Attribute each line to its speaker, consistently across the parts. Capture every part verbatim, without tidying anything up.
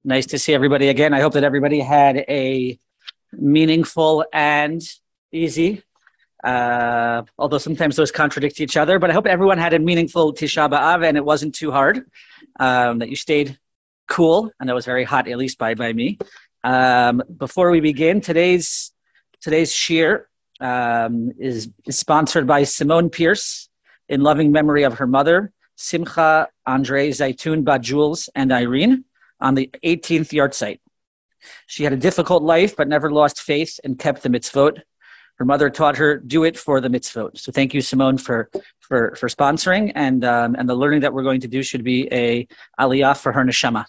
Speaker 1: Nice to see everybody again. I hope that everybody had a meaningful and easy, uh, although sometimes those contradict each other, but I hope everyone had a meaningful Tisha B'Av and it wasn't too hard, um, that you stayed cool, and it was very hot, at least by, by me. Um, before we begin, today's today's shir um, is, is sponsored by Simone Pierce in loving memory of her mother, Simcha, Andre, Zaitun, Bat Jules, and Irene, on the eighteenth yahrzeit. She had a difficult life, but never lost faith and kept the mitzvot. Her mother taught her, do it for the mitzvot. So thank you, Simone, for for for sponsoring, and um, and the learning that we're going to do should be a aliyah for her neshama.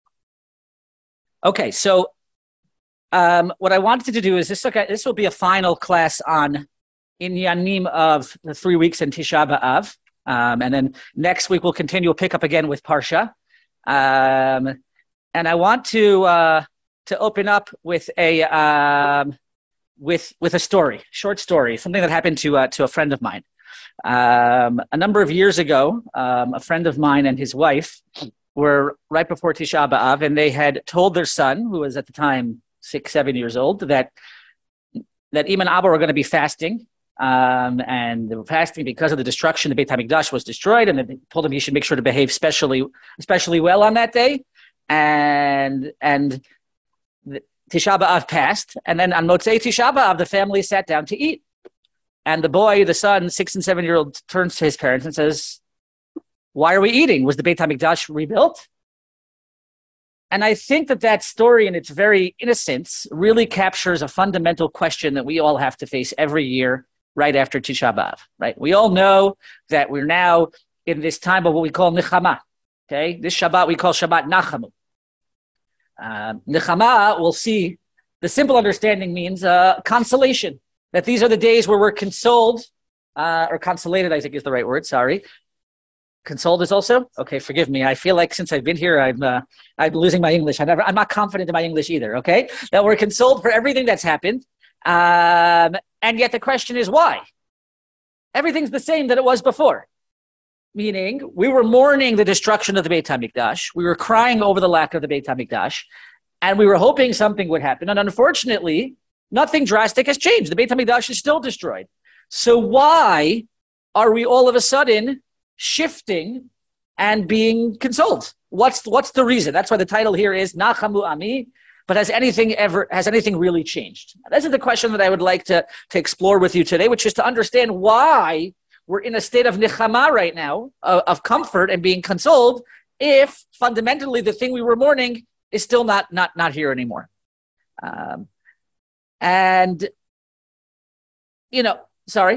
Speaker 1: Okay, so um, what I wanted to do is this. Okay, this will be a final class on inyanim of the three weeks in Tisha B'Av, um, and then next week we'll continue. We'll pick up again with Parsha. Um, And I want to uh, to open up with a um, with with a story, short story, something that happened to uh, to a friend of mine. Um, a number of years ago, um, a friend of mine and his wife were right before Tisha B'Av, and they had told their son, who was at the time six, seven years old, that that Ima and Abba were going to be fasting, um, and they were fasting because of the destruction. The Beit HaMikdash was destroyed, and they told him he should make sure to behave especially especially well on that day. And and Tisha B'Av passed, and then on Motzei Tisha B'Av, the family sat down to eat. And the boy, the son, six and seven-year-old, turns to his parents and says, "Why are we eating? Was the Beit HaMikdash rebuilt?" And I think that that story, in its very innocence, really captures a fundamental question that we all have to face every year right after Tisha B'Av. Right? We all know that we're now in this time of what we call Nechama. Okay, this Shabbat we call Shabbat Nachamu. Uh, Nechama, we'll see, the simple understanding means uh, consolation, that these are the days where we're consoled, uh, or consolated, I think is the right word, sorry. Consoled is also? Okay, forgive me. I feel like since I've been here, I'm, uh, I'm losing my English. I never, I'm not confident in my English either, okay? That we're consoled for everything that's happened. Um, and yet the question is why? Everything's the same that it was before. Meaning, we were mourning the destruction of the Beit HaMikdash. We were crying over the lack of the Beit HaMikdash. And we were hoping something would happen. And unfortunately, nothing drastic has changed. The Beit HaMikdash is still destroyed. So why are we all of a sudden shifting and being consoled? What's, what's the reason? That's why the title here is Nachamu Ami. But has anything ever, has anything really changed? This is the question that I would like to, to explore with you today, which is to understand why we're in a state of nechama right now, of, of comfort and being consoled, if fundamentally the thing we were mourning is still not not not here anymore. Um, and, you know, sorry?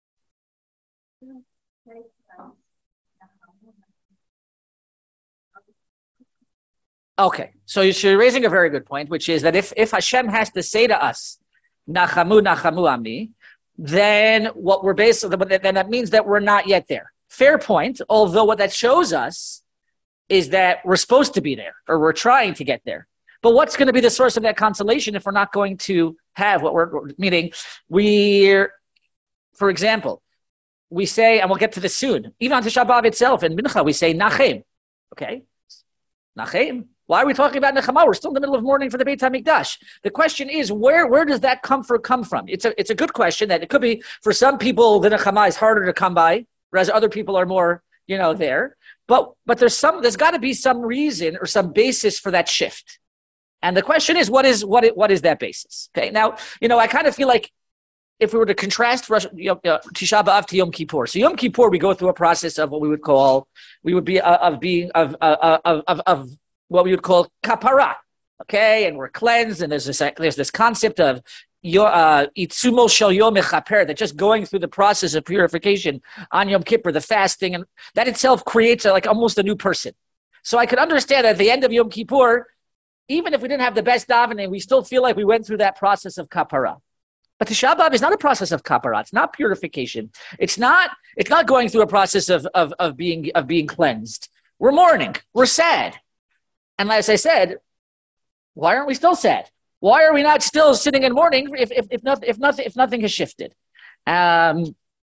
Speaker 1: Okay, so you're raising a very good point, which is that if, if Hashem has to say to us, Nachamu, Nachamu Ami, then what we're basically, then that means that we're not yet there. Fair point, although what that shows us is that we're supposed to be there, or we're trying to get there. But what's going to be the source of that consolation if we're not going to have what we're, meaning we're, for example, we say, and we'll get to this soon, even on Tisha B'Av itself, in Mincha, we say Nachem, okay? Nachem. Why are we talking about Nechama? We're still in the middle of mourning for the Beit HaMikdash. The question is, where, where does that comfort come from? It's a, it's a good question that it could be, for some people, the Nechama is harder to come by, whereas other people are more, you know, there. But, but there's some, there's got to be some reason or some basis for that shift. And the question is, what is, what, what is that basis? Okay. Now, you know, I kind of feel like if we were to contrast you know, Tisha B'Av to Yom Kippur. So Yom Kippur, we go through a process of what we would call, we would be, uh, of being, of, uh, of, of, of, what we would call kapara, okay, and we're cleansed, and there's this there's this concept of itzumo shel yom mechaper, that just going through the process of purification on Yom Kippur, the fasting, and that itself creates a, like almost a new person. So I could understand that at the end of Yom Kippur, even if we didn't have the best davening, we still feel like we went through that process of kapara. But Tisha B'Av is not a process of kapara. It's not purification. It's not. It's not going through a process of of of being of being cleansed. We're mourning. We're sad. And as I said, why aren't we still sad? Why are we not still sitting in mourning if if if, not, if nothing if nothing has shifted? Um,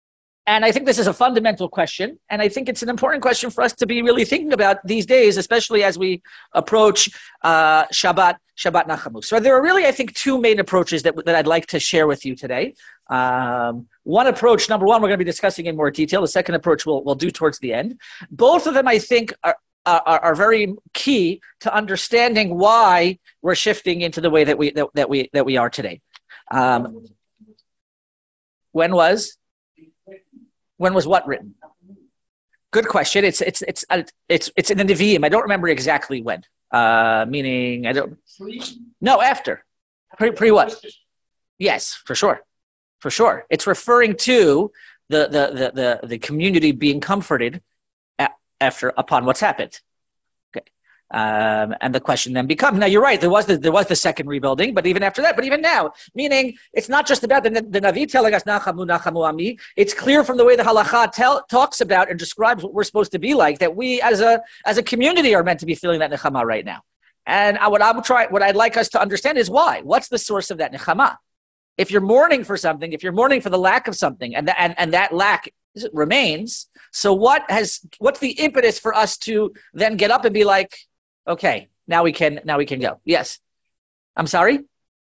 Speaker 1: And I think this is a fundamental question. And I think it's an important question for us to be really thinking about these days, especially as we approach uh, Shabbat, Shabbat Nachamu. So there are really, I think, two main approaches that, that I'd like to share with you today. Um, one approach, number one, we're going to be discussing in more detail. The second approach we'll, we'll do towards the end. Both of them, I think, are, are, are very key to understanding why we're shifting into the way that we, that, that we, that we are today. Um, when was... When was what written? Good question. It's it's it's uh, it's it's in the Nevi'im. I don't remember exactly when. Uh, meaning I don't. No, after. Pre pre what? Yes, for sure, for sure. It's referring to the the the the, the community being comforted a- after upon what's happened. Okay. Um, and the question then becomes, now you're right, there was the there was the second rebuilding, but even after that, but even now, meaning it's not just about the, the Navi telling us Nachamu, Nachamu Ami. It's clear from the way the Halakha tell, talks about and describes what we're supposed to be like, that we as a as a community are meant to be feeling that Nechama right now. And I, what I'm trying, what I'd like us to understand is why. What's the source of that Nechama? If you're mourning for something, if you're mourning for the lack of something, and the, and, and that lack remains, so what has what's the impetus for us to then get up and be like, okay, now we can now we can go. Yes. I'm sorry?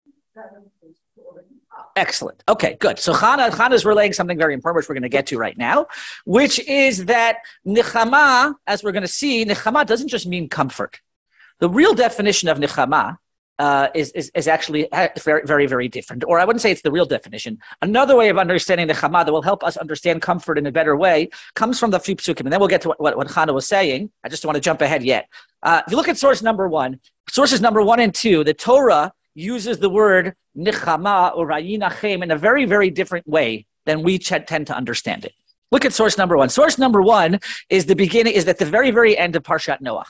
Speaker 1: Excellent. Okay, good. So Chana, Chana is relaying something very important, which we're going to get to right now, which is that Nechama, as we're going to see, Nechama doesn't just mean comfort. The real definition of Nechama uh, is, is, is actually very, very, very different. Or I wouldn't say it's the real definition. Another way of understanding Nechama that will help us understand comfort in a better way comes from the few psukim. And then we'll get to what, what, what Chana was saying. I just don't want to jump ahead yet. Uh, if you look at source number one, sources number one and two, the Torah uses the word Nechama or Vayinachem in a very, very different way than we ch- tend to understand it. Look at source number one. Source number one is the beginning, is at the very, very end of Parshat Noach.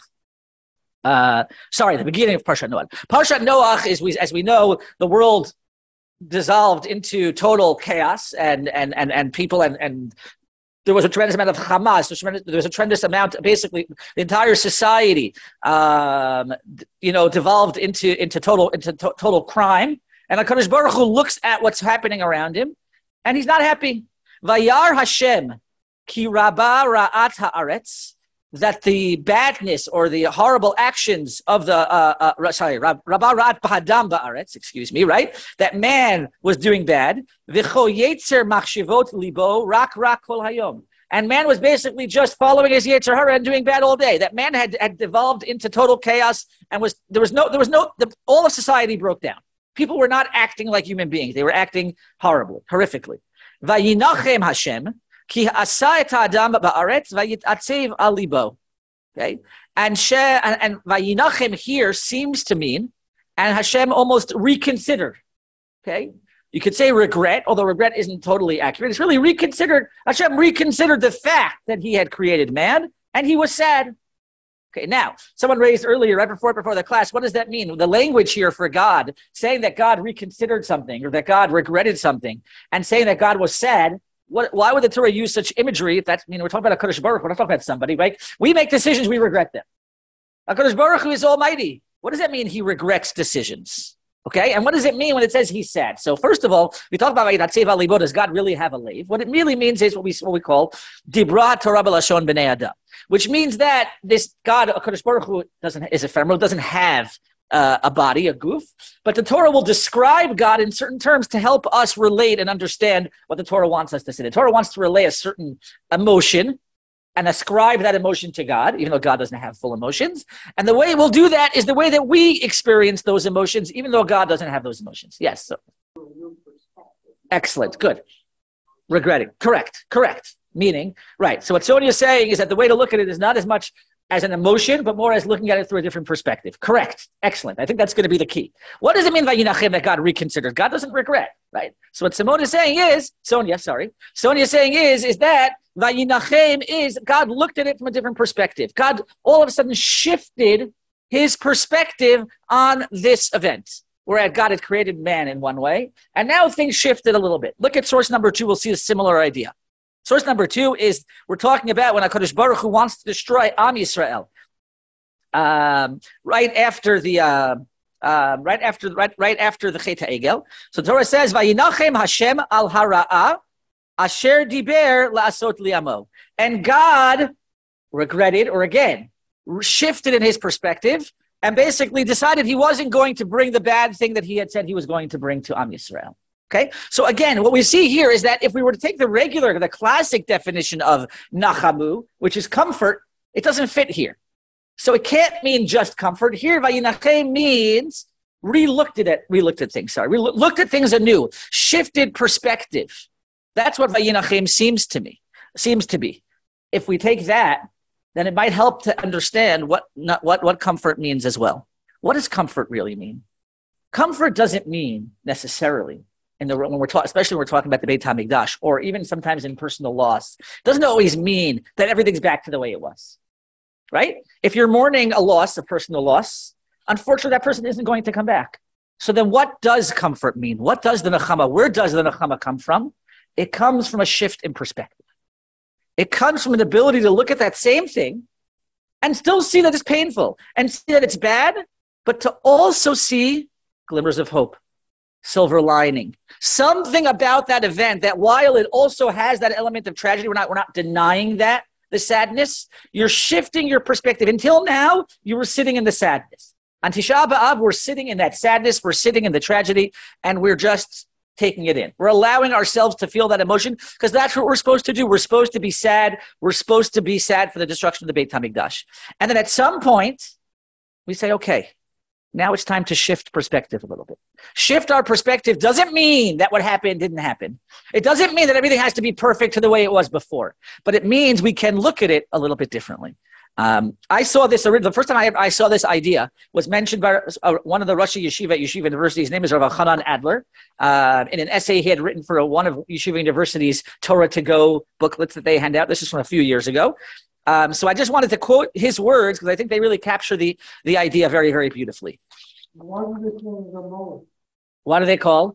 Speaker 1: Uh, sorry, the beginning of Parshat Noach. Parshat Noach is, we, as we know, the world dissolved into total chaos, and and and and people and and there was a tremendous amount of Hamas. There was a tremendous amount. Basically, the entire society, um, you know, devolved into into total into to- total crime. And HaKadosh Baruch Hu looks at what's happening around him, and he's not happy. Vayar Hashem ki rabba ra'at haaretz, that the badness or the horrible actions of the uh, uh sorry rabba ra'at b'hadam ba'aretz, excuse me, right? That man was doing bad. V'cho yetzer machshivot libo rak rak kol hayom. And man was basically just following his Yetzer Hara and doing bad all day. That man had, had devolved into total chaos, and was there was no there was no the, all of society broke down. People were not acting like human beings; they were acting horribly, horrifically. Vayinachem Hashem ki asa et ha'adam ba'aretz vayit'atzev al libo. Okay, and she and, and Vayinachem here seems to mean, and Hashem almost reconsidered. Okay. You could say regret, although regret isn't totally accurate. It's really reconsidered. Hashem reconsidered the fact that he had created man, and he was sad. Okay, now, someone raised earlier, right before, before the class, what does that mean? The language here for God, saying that God reconsidered something, or that God regretted something, and saying that God was sad, what, why would the Torah use such imagery? If that's, I mean, we're talking about HaKadosh Baruch Hu, we're not talking about somebody, right? We make decisions, we regret them. HaKadosh Baruch Hu is almighty. What does that mean, he regrets decisions? Okay, and what does it mean when it says he's sad? So first of all, we talk about Vayit'atzev al libo. Does God really have a lave? What it really means is what we what we call Dibra Torah b'lashon b'nei Adam, which means that this God, HaKadosh Baruch Hu, doesn't is ephemeral, doesn't have uh, a body, a goof, but the Torah will describe God in certain terms to help us relate and understand what the Torah wants us to say. The Torah wants to relay a certain emotion and ascribe that emotion to God, even though God doesn't have full emotions. And the way we'll do that is the way that we experience those emotions, even though God doesn't have those emotions. Yes. So. Excellent. Good. Regretting. Correct. Correct. Meaning, right. So what Sonia is saying is that the way to look at it is not as much as an emotion, but more as looking at it through a different perspective. Correct. Excellent. I think that's going to be the key. What does it mean by Vayinachem, that God reconsidered? God doesn't regret, right? So what Simone is saying is, Sonia, sorry, Sonia is saying is, is that Vayinachem is, God looked at it from a different perspective. God all of a sudden shifted his perspective on this event, whereas God had created man in one way, and now things shifted a little bit. Look at source number two, we'll see a similar idea. Source number two is, we're talking about when HaKadosh Baruch Hu wants to destroy Am Yisrael. Um, right after the, uh, uh, right after, right, right after the Chet HaEgel. So the Torah says, Vayinachem Hashem al hara'ah Asher diber la'asot li'amo. And God regretted, or again, shifted in his perspective, and basically decided he wasn't going to bring the bad thing that he had said he was going to bring to Am Yisrael. Okay? So again, what we see here is that if we were to take the regular, the classic definition of nachamu, which is comfort, it doesn't fit here. So it can't mean just comfort. Here, vayinachem means re-looked at it, re-looked at things, sorry, re- looked at things anew, shifted perspective. That's what vayinachem seems to me, seems to be. If we take that, then it might help to understand what, not, what, what comfort means as well. What does comfort really mean? Comfort doesn't mean necessarily, in the, when we're talking, especially when we're talking about the Beit HaMikdash, or even sometimes in personal loss, doesn't always mean that everything's back to the way it was, right? If you're mourning a loss, a personal loss, unfortunately, that person isn't going to come back. So then what does comfort mean? What does the nechama, where does the nechama come from? It comes from a shift in perspective. It comes from an ability to look at that same thing and still see that it's painful and see that it's bad, but to also see glimmers of hope, silver lining, something about that event that while it also has that element of tragedy, we're not, we're not denying that, the sadness, you're shifting your perspective. Until now, you were sitting in the sadness. On Tisha B'Av, we're sitting in that sadness, we're sitting in the tragedy, and we're just taking it in. We're allowing ourselves to feel that emotion because that's what we're supposed to do. We're supposed to be sad. We're supposed to be sad for the destruction of the Beit HaMikdash. And then at some point, we say, okay, now it's time to shift perspective a little bit. Shift our perspective doesn't mean that what happened didn't happen. It doesn't mean that everything has to be perfect to the way it was before, but it means we can look at it a little bit differently. Um, I saw this, the first time I, I saw this idea was mentioned by uh, one of the Rosh Yeshiva at Yeshiva University. His name is Rav Hanan Adler. Uh, in an essay he had written for a, one of Yeshiva University's Torah to Go booklets that they hand out. This is from a few years ago. Um, so I just wanted to quote his words because I think they really capture the, the idea very, very beautifully.
Speaker 2: What do they call the moed?
Speaker 1: What do they call?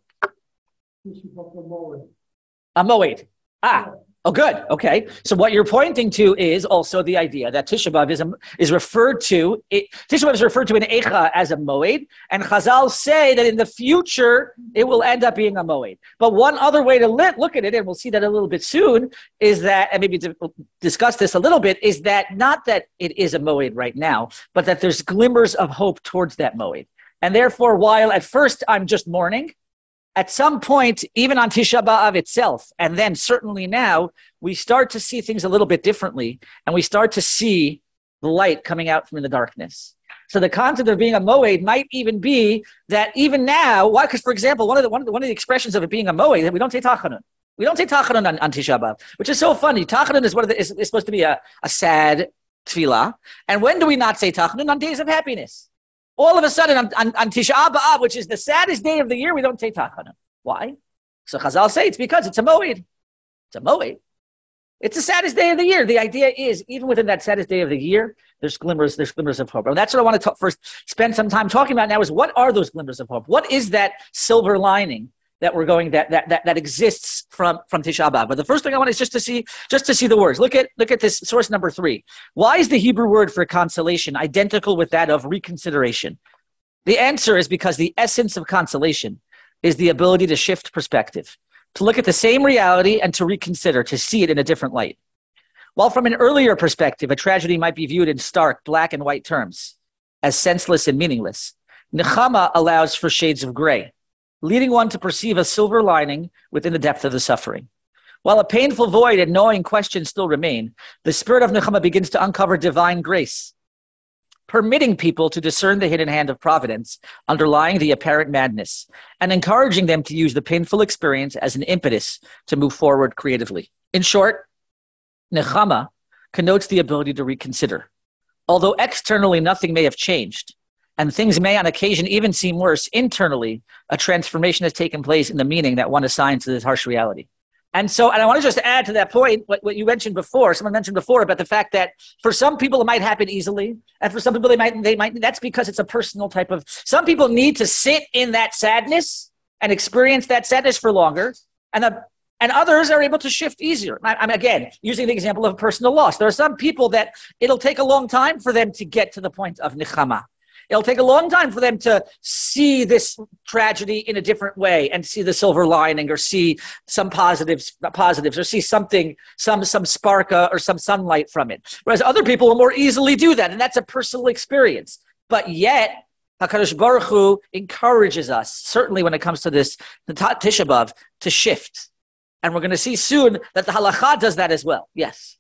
Speaker 1: A moed. Ah. Oh, good. Okay. So what you're pointing to is also the idea that Tisha B'Av is, a, is referred to, it, Tisha B'Av is referred to in Eicha as a moed, and Chazal say that in the future, it will end up being a moed. But one other way to li- look at it, and we'll see that a little bit soon, is that, and maybe to discuss this a little bit, is that not that it is a moed right now, but that there's glimmers of hope towards that moed. And therefore, while at first I'm just mourning, at some point, even on Tisha B'Av itself, and then certainly now, we start to see things a little bit differently, and we start to see the light coming out from the darkness. So the concept of being a moed might even be that even now, why? Because, for example, one of the one of the, one of the expressions of it being a moed, that we don't say tachanun. We don't say tachanun on, on Tisha B'Av, which is so funny. Tachanun is, one of the, is, is supposed to be a, a sad tefillah. And when do we not say tachanun? On days of happiness. All of a sudden, on, on, on Tisha B'Av, which is the saddest day of the year, we don't say tachanun. Why? So Chazal say it's because it's a moed. It's a moed. It's the saddest day of the year. The idea is, even within that saddest day of the year, there's glimmers, there's glimmers of hope. And that's what I want to talk, first spend some time talking about now is what are those glimmers of hope? What is that silver lining that we're going that that that, that exists from, from Tisha B'Av? But the first thing I want is just to see just to see the words. Look at look at this source number three. Why is the Hebrew word for consolation identical with that of reconsideration? The answer is because the essence of consolation is the ability to shift perspective, to look at the same reality and to reconsider, to see it in a different light. While from an earlier perspective, a tragedy might be viewed in stark black and white terms, as senseless and meaningless, Nechama allows for shades of gray, leading one to perceive a silver lining within the depth of the suffering. While a painful void and gnawing questions still remain, the spirit of Nechama begins to uncover divine grace, permitting people to discern the hidden hand of providence underlying the apparent madness, and encouraging them to use the painful experience as an impetus to move forward creatively. In short, Nechama connotes the ability to reconsider. Although externally nothing may have changed, and things may on occasion even seem worse, internally a transformation has taken place in the meaning that one assigns to this harsh reality. And so, and I want to just add to that point, what, what you mentioned before, someone mentioned before about the fact that for some people it might happen easily, and for some people they might, they might, that's because it's a personal type of, some people need to sit in that sadness and experience that sadness for longer, and the, and others are able to shift easier. I, I'm again, using the example of personal loss. There are some people that it'll take a long time for them to get to the point of Nechama. It'll take a long time for them to see this tragedy in a different way and see the silver lining or see some positives, positives or see something, some some spark uh, or some sunlight from it. Whereas other people will more easily do that, and that's a personal experience. But yet, HaKadosh Baruch Hu encourages us, certainly when it comes to this, the Tisha B'Av, to shift. And we're going to see soon that the halakha does that as well. Yes.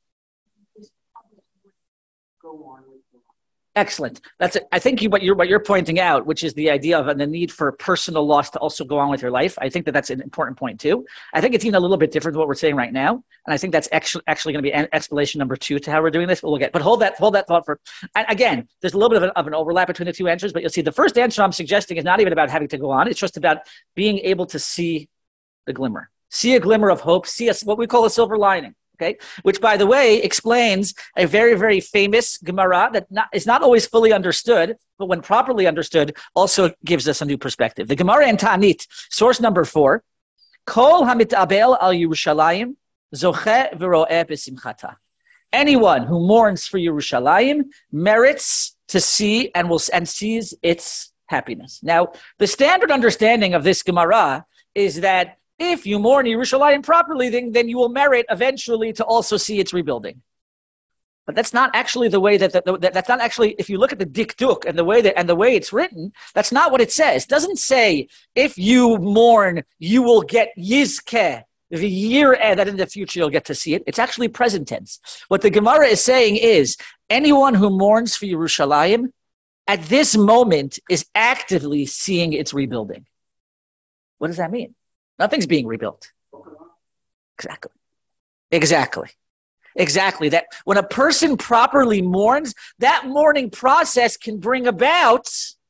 Speaker 1: Excellent. That's it. I think you, what you're what you're pointing out, which is the idea of the need for personal loss to also go on with your life. I think that that's an important point too. I think it's even a little bit different than what we're saying right now, and I think that's actually actually going to be an explanation number two to how we're doing this. But we'll get. But hold that hold that thought for. And again, there's a little bit of an, of an overlap between the two answers, but you'll see the first answer I'm suggesting is not even about having to go on. It's just about being able to see the glimmer, see a glimmer of hope, see a, what we call a silver lining. Okay, which, by the way, explains a very, very famous Gemara that not, is not always fully understood, but when properly understood, also gives us a new perspective. The Gemara in Ta'anit, source number four, Kol hamit'abel al Yerushalayim zoche v'ro'eh b'simchata. Anyone who mourns for Yerushalayim merits to see and will and sees its happiness. Now, the standard understanding of this Gemara is that if you mourn Yerushalayim properly, then, then you will merit eventually to also see its rebuilding. But that's not actually the way that, that, that that's not actually, if you look at the dikduk and the way that and the way it's written, that's not what it says. It doesn't say if you mourn, you will get yizkeh, the year that in the future you'll get to see it. It's actually present tense. What the Gemara is saying is anyone who mourns for Yerushalayim at this moment is actively seeing its rebuilding. What does that mean? Nothing's being rebuilt. Exactly. Exactly. Exactly. That when a person properly mourns, that mourning process can bring about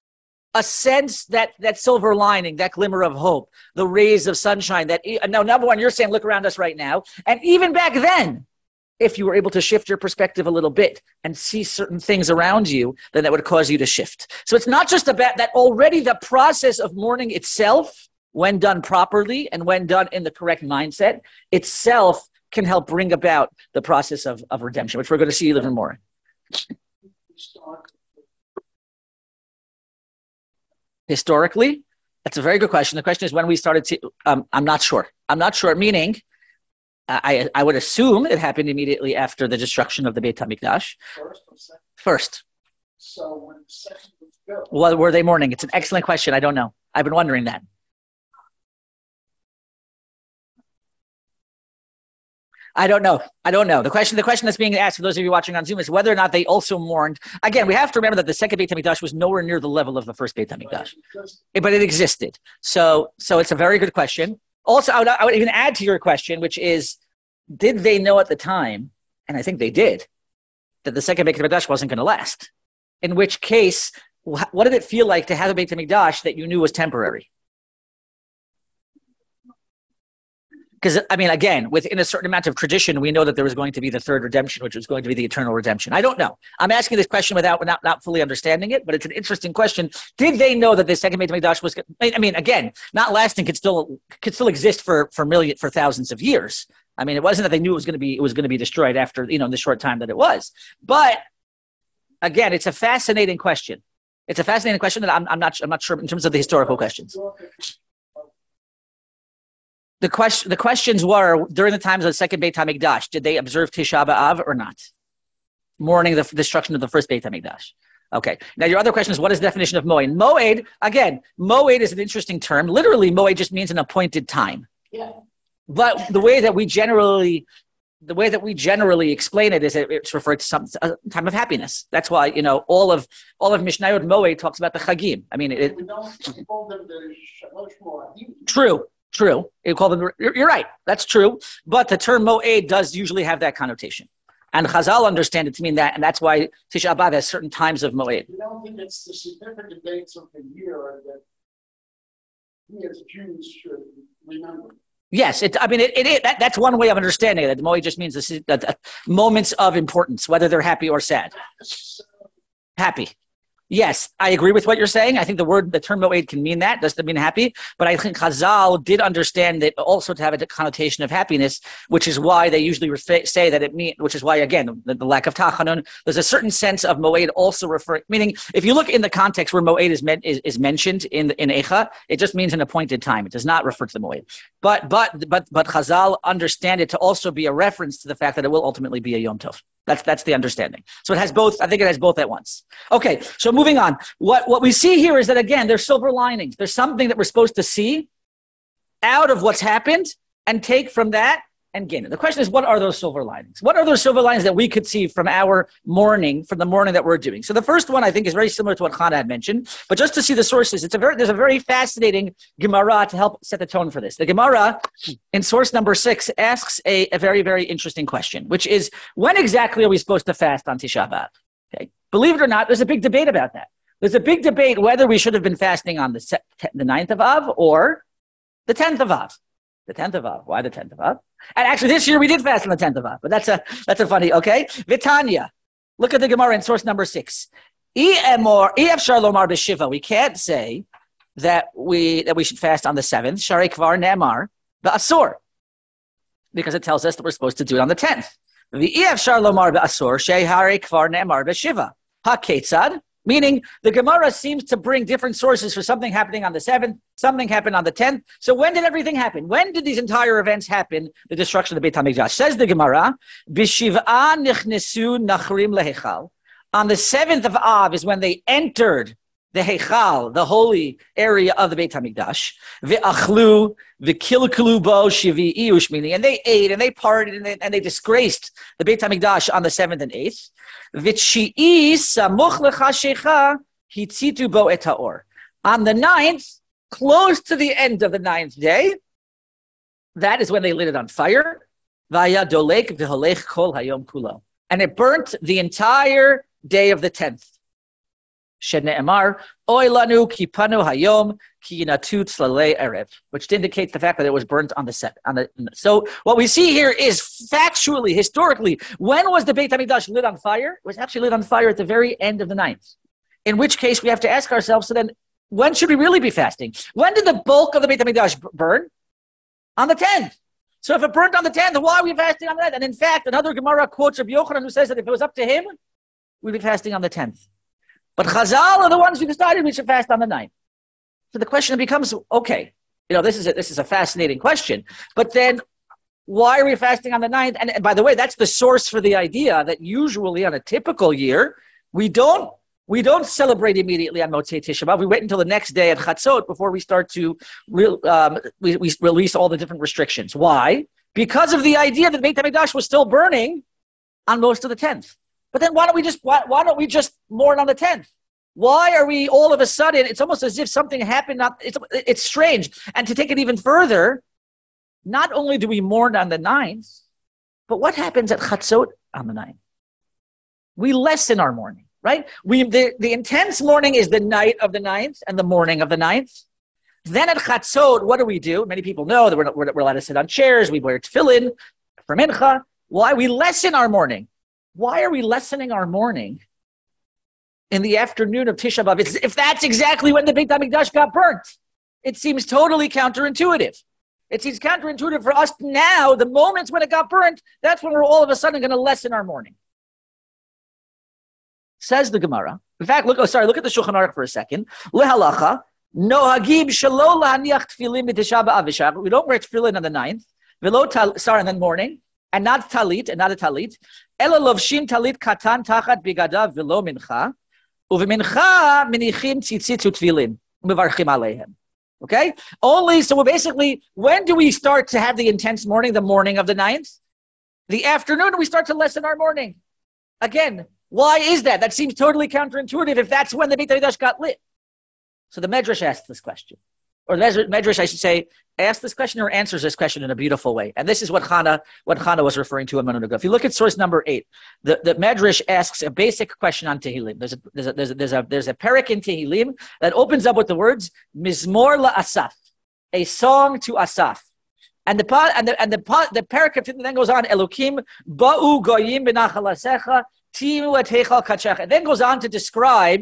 Speaker 1: a sense that that silver lining, that glimmer of hope, the rays of sunshine. That now, number one, you're saying, look around us right now. And even back then, if you were able to shift your perspective a little bit and see certain things around you, then that would cause you to shift. So it's not just about that already the process of mourning itself, when done properly and when done in the correct mindset, itself can help bring about the process of, of redemption, which we're going to see even more. Historically, that's a very good question. The question is when we started to, um, I'm not sure. I'm not sure, meaning I, I would assume it happened immediately after the destruction of the Beit HaMikdash.
Speaker 2: First or second?
Speaker 1: First.
Speaker 2: So when the second was built.
Speaker 1: Well, were they mourning? It's an excellent question. I don't know. I've been wondering that. I don't know. I don't know. The question, the question that's being asked for those of you watching on Zoom is whether or not they also mourned. Again, we have to remember that the second Beit HaMikdash was nowhere near the level of the first Beit HaMikdash, but it existed. So, so it's a very good question. Also, I would, I would even add to your question, which is, did they know at the time, and I think they did, that the second Beit HaMikdash wasn't going to last? In which case, what did it feel like to have a Beit HaMikdash that you knew was temporary? Because, I mean, again, within a certain amount of tradition, we know that there was going to be the third redemption, which was going to be the eternal redemption. I don't know. I'm asking this question without, without not fully understanding it, but it's an interesting question. Did they know that the second Beit HaMikdash was, I mean, again, not lasting could still could still exist for for million for thousands of years. I mean, it wasn't that they knew it was going to be it was going to be destroyed after, you know, in the short time that it was. But again, it's a fascinating question. It's a fascinating question that I'm, I'm not I'm not sure in terms of the historical questions. The question, the questions were, during the times of the second Beit HaMikdash, did they observe Tisha B'Av or not? Mourning the destruction of the first Beit HaMikdash. Okay. Now, your other question is, what is the definition of Moed? Moed, again, Moed is an interesting term. Literally, Moed just means an appointed time.
Speaker 2: Yeah.
Speaker 1: But the way that we generally, the way that we generally explain it is that it's referred to some a time of happiness. That's why, you know, all of all of Mishnayot Moed talks about the Chagim. I mean, it,
Speaker 2: We don't call them the Shalosh Moadim.
Speaker 1: true. True. You call them, you're, you're right. That's true. But the term Moed does usually have that connotation. And Chazal understand it to mean that, and that's why Tisha B'Av has certain times of Moed.
Speaker 2: We don't think it's the significant dates of the year that we as Jews should remember.
Speaker 1: Yes, it, I mean, it, it, it, that, that's one way of understanding it. Moed just means this is, uh, moments of importance, whether they're happy or sad. Happy. Yes, I agree with what you're saying. I think the word, the term moed can mean that, doesn't mean happy. But I think Chazal did understand it also to have a connotation of happiness, which is why they usually refer, say that it means, which is why, again, the, the lack of tachanun, there's a certain sense of moed also referring, meaning if you look in the context where moed is, is, is mentioned in in Eicha, it just means an appointed time. It does not refer to the moed. But, but, but, but Chazal understand it to also be a reference to the fact that it will ultimately be a Yom Tov. That's that's the understanding. So it has both. I think it has both at once. Okay. So moving on. What what we see here is that again, there's silver linings. There's something that we're supposed to see out of what's happened and take from that and gain it. The question is, what are those silver linings? What are those silver linings that we could see from our mourning, from the mourning that we're doing? So the first one I think is very similar to what Chana had mentioned, but just to see the sources, it's a very there's a very fascinating Gemara to help set the tone for this. The Gemara in source number six asks a, a very, very interesting question, which is, when exactly are we supposed to fast on Tisha B'Av? Okay. Believe it or not, there's a big debate about that. There's a big debate whether we should have been fasting on the the ninth of Av or the tenth of Av. The tenth of Av. Why the tenth of Av? And actually, this year we did fast on the tenth of Av, but that's a that's a funny. Okay, Vitanya. Look at the Gemara in source number six. We can't say that we that we should fast on the seventh. Sharei kvar ne'amar ba'asor, because it tells us that we're supposed to do it on the tenth. V'efshar lomar ba'asor sheharei kvar ne'amar b'shiva. Haketzad. Meaning, the Gemara seems to bring different sources for something happening on the seventh, something happened on the tenth. So when did everything happen? When did these entire events happen, the destruction of the Beit HaMikdash? Says the Gemara, B'shiv'a nichnesu nachrim lehechal. On the seventh of Av is when they entered the Heichal, the holy area of the Beit HaMikdash. V'achlu, v'kilkelu bo shivi'i ushmini. And they ate and they partied and they, and they disgraced the Beit HaMikdash on the seventh and eighth. V'tshi'i samuch lechashecha hitzitu bo et ha'or. On the ninth, close to the end of the ninth day, that is when they lit it on fire. V'aya dolek v'holech kol hayom kulo. And it burnt the entire day of the tenth. Shene'emar, oy lanu kipanu hayom ki natu tzlalei erev, which indicates the fact that it was burnt on the set. On the so what we see here is factually, historically, when was the Beit HaMikdash lit on fire? It was actually lit on fire at the very end of the ninth. In which case, we have to ask ourselves: so then, when should we really be fasting? When did the bulk of the Beit HaMikdash burn? On the tenth. So if it burnt on the tenth, why are we fasting on the ninth? And in fact, another Gemara quotes Rabbi Yochanan who says that if it was up to him, we'd be fasting on the tenth. But Chazal are the ones who decided we should fast on the ninth. So the question becomes, okay, you know, this is a, this is a fascinating question. But then, why are we fasting on the ninth? And, and by the way, that's the source for the idea that usually on a typical year, we don't we don't celebrate immediately on Motzei Tisha B'Av. We wait until the next day at Chatzot before we start to re, um, we, we release all the different restrictions. Why? Because of the idea that Beit HaMikdash was still burning on most of the tenth. But then why don't we just why, why don't we just mourn on the tenth? Why are we all of a sudden? It's almost as if something happened. Not it's it's strange. And to take it even further, not only do we mourn on the ninth, but what happens at Chatzot on the ninth? We lessen our mourning, right? We the, the intense mourning is the night of the ninth and the morning of the ninth. Then at Chatzot, what do we do? Many people know that we're, not, we're, we're allowed to sit on chairs. We wear tefillin for mincha. Why? We lessen our mourning. Why are we lessening our mourning in the afternoon of Tisha B'Av? It's, if that's exactly when the Beit HaMikdash got burnt, it seems totally counterintuitive. It seems counterintuitive for us now. The moments when it got burnt, that's when we're all of a sudden going to lessen our mourning. Says the Gemara. In fact, look. Oh, sorry. Look at the Shulchan Aruch for a second. Lehalacha nohagib shelo lahaniach tefillin b'Tisha B'Av. We don't wear tefillin on the ninth. Velo tal, sorry, in the morning. And not talit, and not a talit. Ela lovshin talit katan tachat bigadav velo mincha. Uvemincha minichim tzitzit utvilin. Mevarchim aleihem. Okay? Only, so we're basically, when do we start to have the intense mourning? The morning of the ninth? The afternoon, we start to lessen our mourning. Again, why is that? That seems totally counterintuitive if that's when the Beit HaMikdash got lit. So the Medrash asks this question. Or the Medrash, I should say, asks this question or answers this question in a beautiful way. And this is what Chana, what Chana was referring to a minute ago. If you look at source number eight, the, the Medrash asks a basic question on Tehillim. There's a, there's a, there's a, there's a, there's a parak in Tehillim that opens up with the words, Mizmor la Asaf, a song to Asaf. And the and the and the the parak then goes on, Elokim ba'u goyim b'nachal asecha timu et heichal kachecha. It then goes on to describe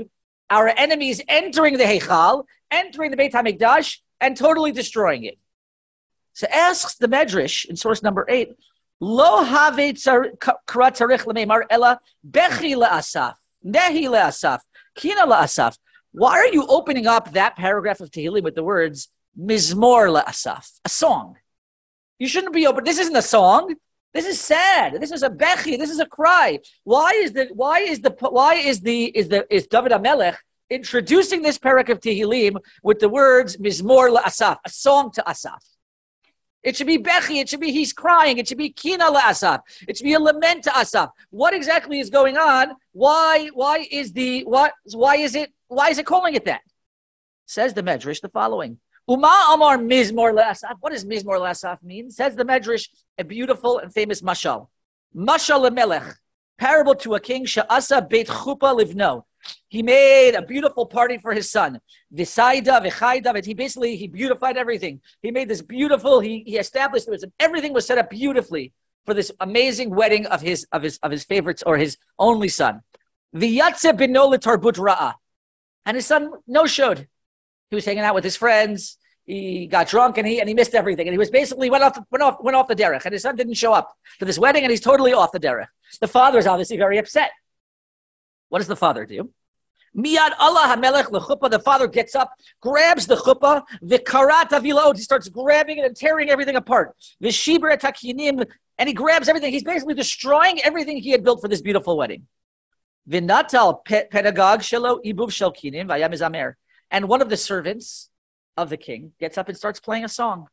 Speaker 1: our enemies entering the Heichal, entering the Beit HaMikdash, and totally destroying it. So asks the Medrash in source number eight, Lo have karat tzarich l'meimar ela bechi le'asaf, nehi le'asaf, kina le'asaf. Why are you opening up that paragraph of Tehillim with the words mizmor le'asaf, a song? You shouldn't be open. This isn't a song. This is sad. This is a bechi. This is a cry. Why is the why is the why is the is the is David HaMelech introducing this parak of Tehillim with the words mizmor le'asaf, a song to Asaf? It should be bechi. It should be he's crying. It should be kina le'asaf. It should be a lament to Asaf. What exactly is going on? Why why is the what why is it why is it calling it that? Says the Medrash the following. Uma Amar Mizmor Le'asaf. What does Mizmor Le'asaf mean? Says the Medrash, a beautiful and famous mashal. Mashal lemelech, parable to a king, Sha'asa Beit Chupa Livno. He made a beautiful party for his son. Visaida, Vichaida, he basically, he beautified everything. He made this beautiful, he, he established, it was, everything was set up beautifully for this amazing wedding of his, of his, of his favorites or his only son. V'yatze bino l'tarbut ra'a. And his son no-showed. He was hanging out with his friends. He got drunk and he and he missed everything. And he was basically went off went off went off the derech. And his son didn't show up to this wedding, and he's totally off the derech. The father is obviously very upset. What does the father do? Miyad Allah hamelech lechuppah. The father gets up, grabs the chuppah, v'karat avilod. He starts grabbing it and tearing everything apart. V'shibra takinim, and he grabs everything. He's basically destroying everything he had built for this beautiful wedding. V'natal pedagog shelo ibuv shelkinim v'ayam izamer. And one of the servants of the king gets up and starts playing a song.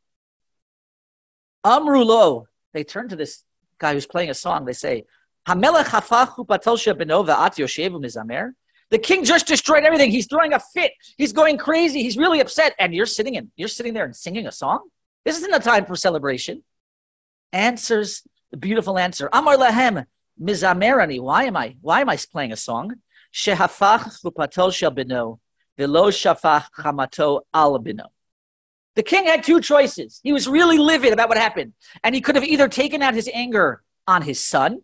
Speaker 1: Amrulo, they turn to this guy who's playing a song. They say, Hamelech hafachu patelsha benova at yoshevu mizamer. The king just destroyed everything. He's throwing a fit. He's going crazy. He's really upset. And you're sitting in, you're sitting there and singing a song? This isn't a time for celebration. Answers the beautiful answer. Amar lahem mizamerani. Why am I? Why am I playing a song? Shehafach patelsha beno. The king had two choices. He was really livid about what happened. And he could have either taken out his anger on his son,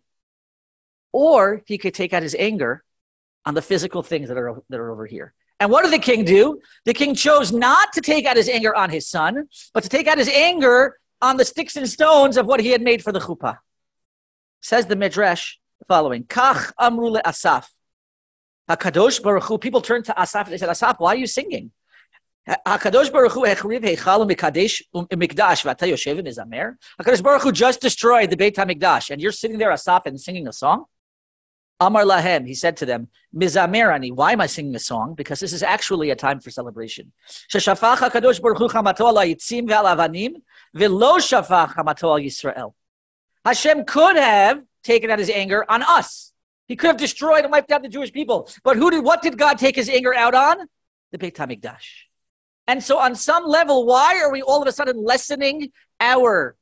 Speaker 1: or he could take out his anger on the physical things that are, that are over here. And what did the king do? The king chose not to take out his anger on his son, but to take out his anger on the sticks and stones of what he had made for the chuppah. Says the Midrash the following, Kach amru le Asaf. HaKadosh Baruch Hu, people turned to Asaf and they said, Asaf, why are you singing? HaKadosh Baruch Hu hechriv heichal u'mikadesh u'mikdash v'ata yoshev mizamer. HaKadosh Baruch Hu just destroyed the Beit HaMikdash, and you're sitting there, Asaf, and singing a song? Amar lahem, he said to them, mizamer ani, why am I singing a song? Because this is actually a time for celebration. Sheshafach HaKadosh Baruch Hu chamato al hayitzim ve'al avanim ve'lo shafach chamato al Yisrael. Hashem could have taken out his anger on us. He could have destroyed and wiped out the Jewish people. But who did? What did God take his anger out on? The Beit HaMikdash. And so on some level, why are we all of a sudden lessening our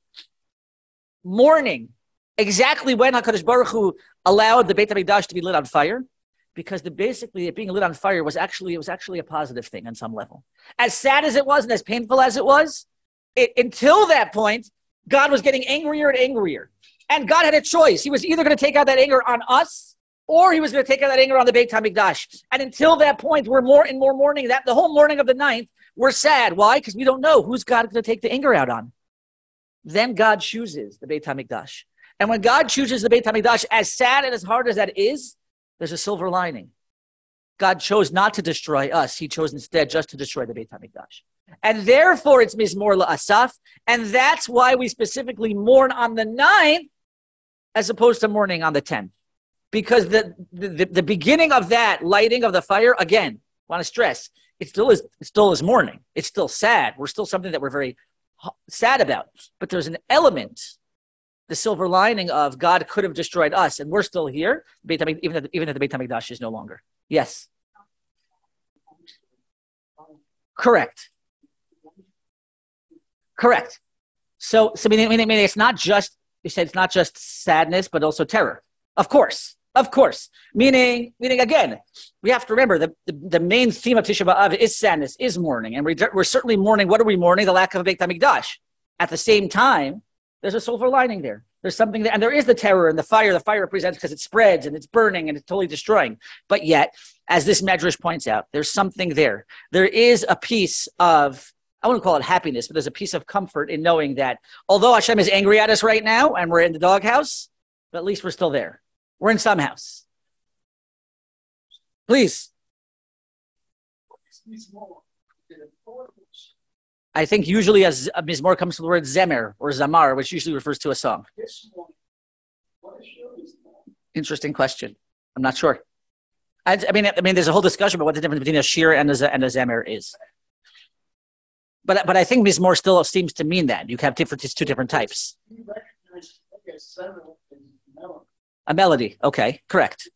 Speaker 1: mourning exactly when HaKadosh Baruch Hu allowed the Beit HaMikdash to be lit on fire? Because the basically it being lit on fire was actually, it was actually a positive thing on some level. As sad as it was and as painful as it was, it, until that point, God was getting angrier and angrier. And God had a choice. He was either going to take out that anger on us, or he was going to take out that anger on the Beit HaMikdash. And until that point, we're more and more mourning. That the whole morning of the ninth, we're sad. Why? Because we don't know who's God going to take the anger out on. Then God chooses the Beit HaMikdash. And when God chooses the Beit HaMikdash, as sad and as hard as that is, there's a silver lining. God chose not to destroy us. He chose instead just to destroy the Beit HaMikdash. And therefore, it's Mizmor LaAsaf. And that's why we specifically mourn on the ninth as opposed to mourning on the tenth. Because the, the, the beginning of that lighting of the fire, again, want to stress, it still is it still is mourning. It's still sad. We're still something that we're very sad about. But there's an element, the silver lining of God could have destroyed us, and we're still here, even if, even if the Beit HaMikdash is no longer. Yes. Correct. Correct. So, so meaning, meaning, meaning it's not just, you said it's not just sadness, but also terror. Of course. Of course. Meaning, meaning again, we have to remember the, the, the main theme of Tisha B'Av is sadness, is mourning. And we, we're certainly mourning. What are we mourning? The lack of a Beit HaMikdash. At the same time, there's a silver lining there. There's something there, and there is the terror and the fire. The fire represents because it spreads and it's burning and it's totally destroying. But yet, as this medrash points out, there's something there. There is a piece of, I wouldn't call it happiness, but there's a piece of comfort in knowing that although Hashem is angry at us right now and we're in the doghouse, but at least we're still there. We're in some house. Please. I think usually as a mizmor comes from the word zemer or zamar, which usually refers to a song. Interesting question. I'm not sure. I, I mean, I mean, there's a whole discussion about what the difference between a shir and a, and a zemer is. But but I think mizmor still seems to mean that you have different, it's two different types. A melody, okay, correct.